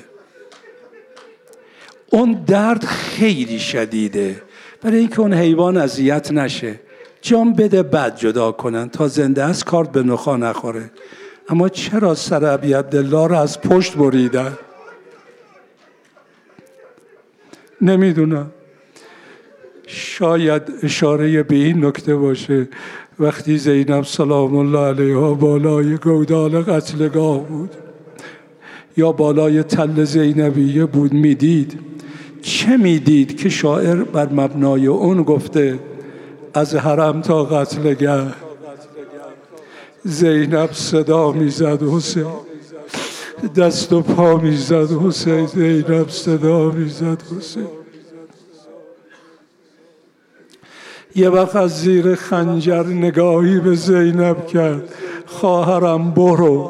اون درد خیلی شدیده. برای اینکه اون حیوان اذیت نشه جان بده بعد جدا کنن، تا زنده است کارد به نخا نخوره. اما چرا سر ابی عبدالله رو از پشت بریدن؟ نمیدونم، شاید اشاره به این نکته باشه وقتی زینب سلام الله علیها بالای گودال قتلگاه بود یا بالای تل زینبیه بود، میدید. چه میدید که شاعر بر مبنای اون گفته از حرم تا قتلگه زینب صدا میزد حسین، دست و پا میزد حسین، زینب صدا میزد حسین. یه وقت از زیر خنجر نگاهی به زینب کرد، خواهرم برو،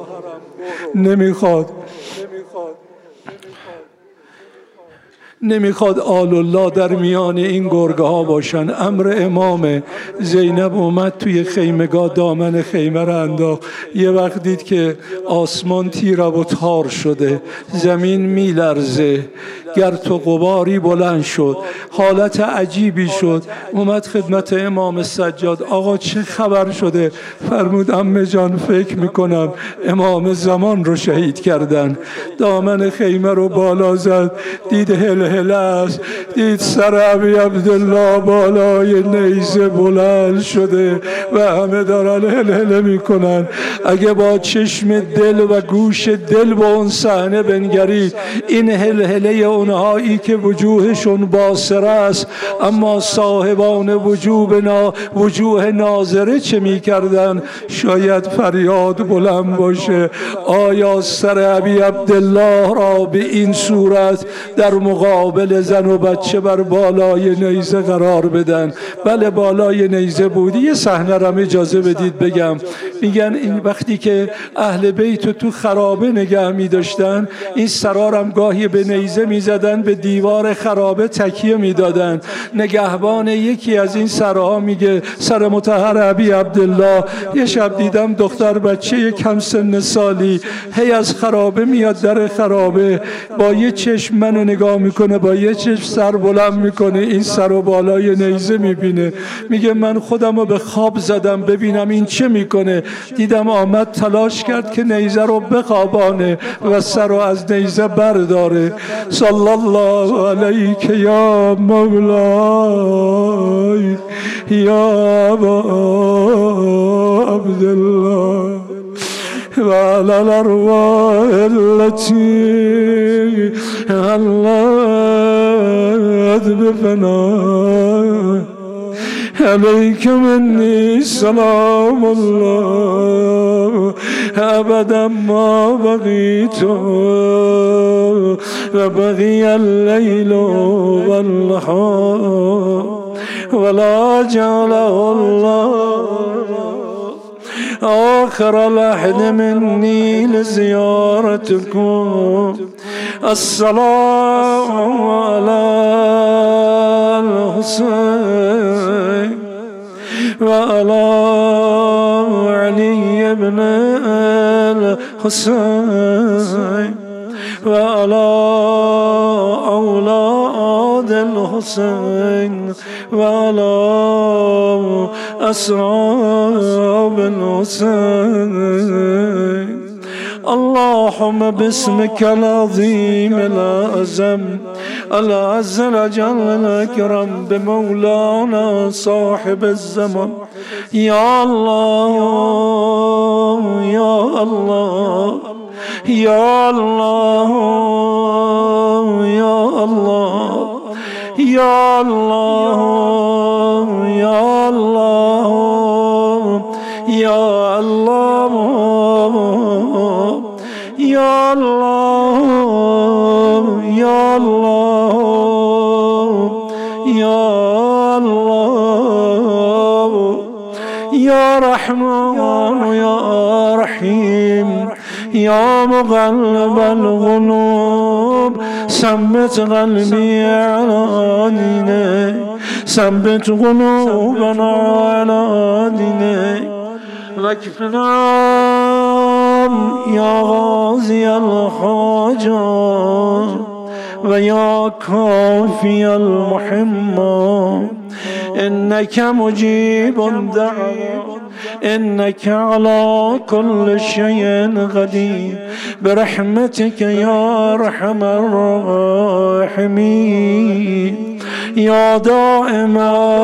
نمیخواد آل الله در میان این گرگه ها باشن. امر امامه. زینب اومد توی خیمگاه، دامن خیمه را انداخت. یه وقت دید که آسمان تیره و تار شده، زمین میلرزه، گرد و غباری بلند شد، حالت عجیبی شد. اومد خدمت امام سجاد، آقا چه خبر شده؟ فرمود عمه جان فکر میکنم امام زمان رو شهید کردن. دامن خیمه رو بالا زد، دید هلهله است، دید سر ابی عبدالله بالای نیزه بلند شده و همه دارن هلهله میکنن. اگه با چشم دل و گوش دل با اون صحنه بنگرید، این هلهله اونهایی که وجوهشون باصره است اما صاحبان وجوه ناظره چه میکردن؟ شاید فریاد بلند باشه، آیا سر ابی عبدالله را به این صورت در مقابل زن و بچه بر بالای نیزه قرار بدن؟ بله بالای نیزه بود. یه صحنه را اجازه بدید بگم. میگن این وقتی که اهل بیت تو خرابه نگه می‌داشتن، این سرارم گاهی به نیزه می‌زدن، به دیوار خرابه تکیه می‌دادن. نگهبان یکی از این سرها میگه سر مطهر ابی عبدالله، یه شب دیدم دختر بچه کم سن سالی هی از خرابه میاد در خرابه، با یه چشم منو نگاه میکنه، با یه چشم سر بلند میکنه، این سر و بالای نیزه میبینه. میگه من خودم رو به خواب زدم ببینم این چه میکنه. دیدم آمد تلاش کرد که نیزه رو بخوابانه و سر رو از نیزه برداره. صلی الله علیک یا مولای یا ابا عبدالله و علی الارواح التي علت بفنای عليك مني سلام الله أبدا ما بقيت وبقي الليل والنهار ولا جعله الله آخر العهد مني لزيارتكم. السلام على الحسين وعلى علي بن الحسين وعلى أولاد الحسين وعلى أصحاب الحسين. اللهم باسمك العظيم الأعظم العز الأجل الأكرم بمولانا صاحب الزمن، يا الله يا الله يا الله يا الله يا الله يا الله يا الله يا الله يا الله يا الله يا رحمن يا رحيم يا مقلب القلوب ثبت قلبي على دينك ثبت قلوبنا على دينك واكفنا يا غازي الحاجات ويا كافي المحمات إنك مجيب الدعوات إنك على كل شيء قدير برحمتك يا أرحم الراحمين يا دائم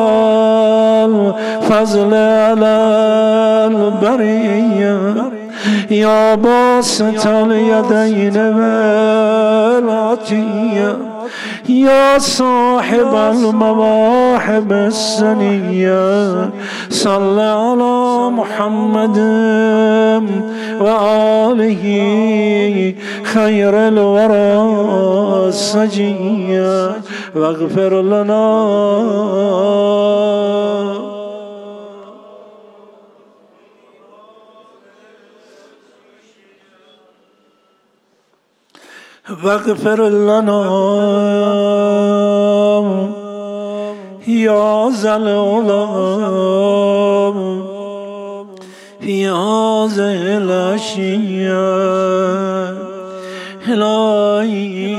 الفضل على البرية يا باسط اليدين والعطية يا صاحب المواهب السنية صل على محمد وآله خير الورى السجية واغفر لنا واغفر لنا يا ذا العلا في هذه الأشياء إلهي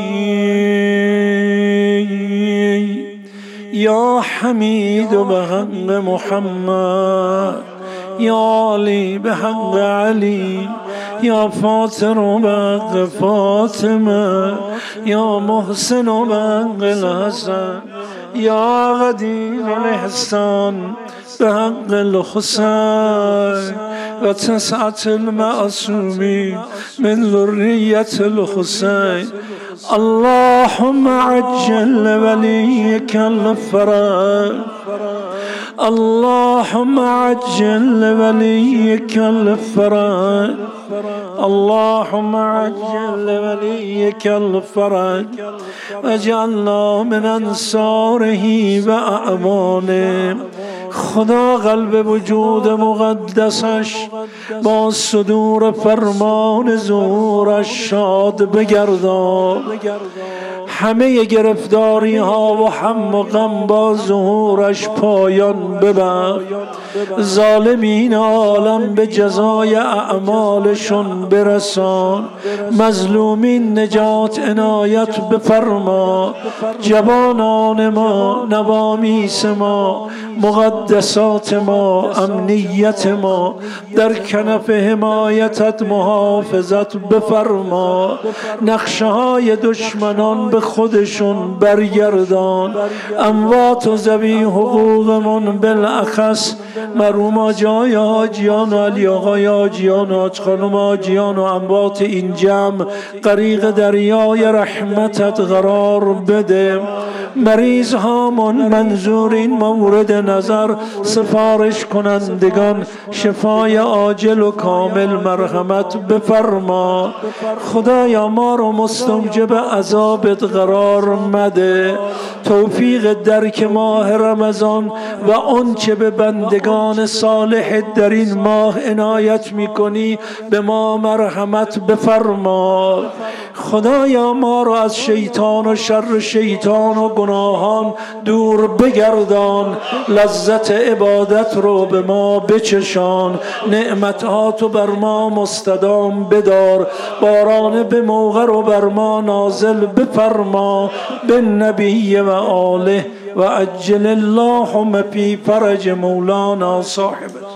يا حميد بحق محمد يا علي بحق علي يا فاطر بحق فاطمة يا محسن بحق الحسن يا غدير الإحسان بحق الحسين وتسعة المعصومين من ذرية الحسين اللهم عجل لوليك الفرج اللهم عجل لوليك الفرج اللهم عجل لوليك الفرج واجعلنا من انصاره واعوانه. خدا قلب وجود مقدسش با صدور فرمان ظهورش شاد بگردان. همه گرفتاری ها و هم و غم با ظهورش پایان ببر. ظالمین عالم به جزای اعمالشون برسان. مظلومین نجات عنایت بفرما. جوانان ما، نوامیس ما، مقدسات ما، امنیت ما در کنف حمایتت محافظت بفرما. نقشه های دشمنان به خودشون برگردان. اموات و ذوی حقوقمون بالاخص مرحوم آجای حاجیان و علی آقای حاجیان و حاج خانم حاجیان و اموات این جمع غریق دریای رحمتت قرار بده. مریض هامون، منظورین، مورد نظر، سفارش کنندگان شفای عاجل و کامل مرحمت بفرما. خدایا ما رو مستوجب عذابت قرار مده. توفیق درک ماه رمضان و آنچه به بندگان صالح در این ماه عنایت میکنی به ما مرحمت بفرما. خدایا ما رو از شیطان و شر شیطان و گناهان دور بگردان. لذت عبادت رو به ما بچشان. نعمتاتو بر ما مستدام بدار. باران به موقع رو بر ما نازل بفرما. به نبی و آله و عجل اللهم فی فرج مولانا صاحب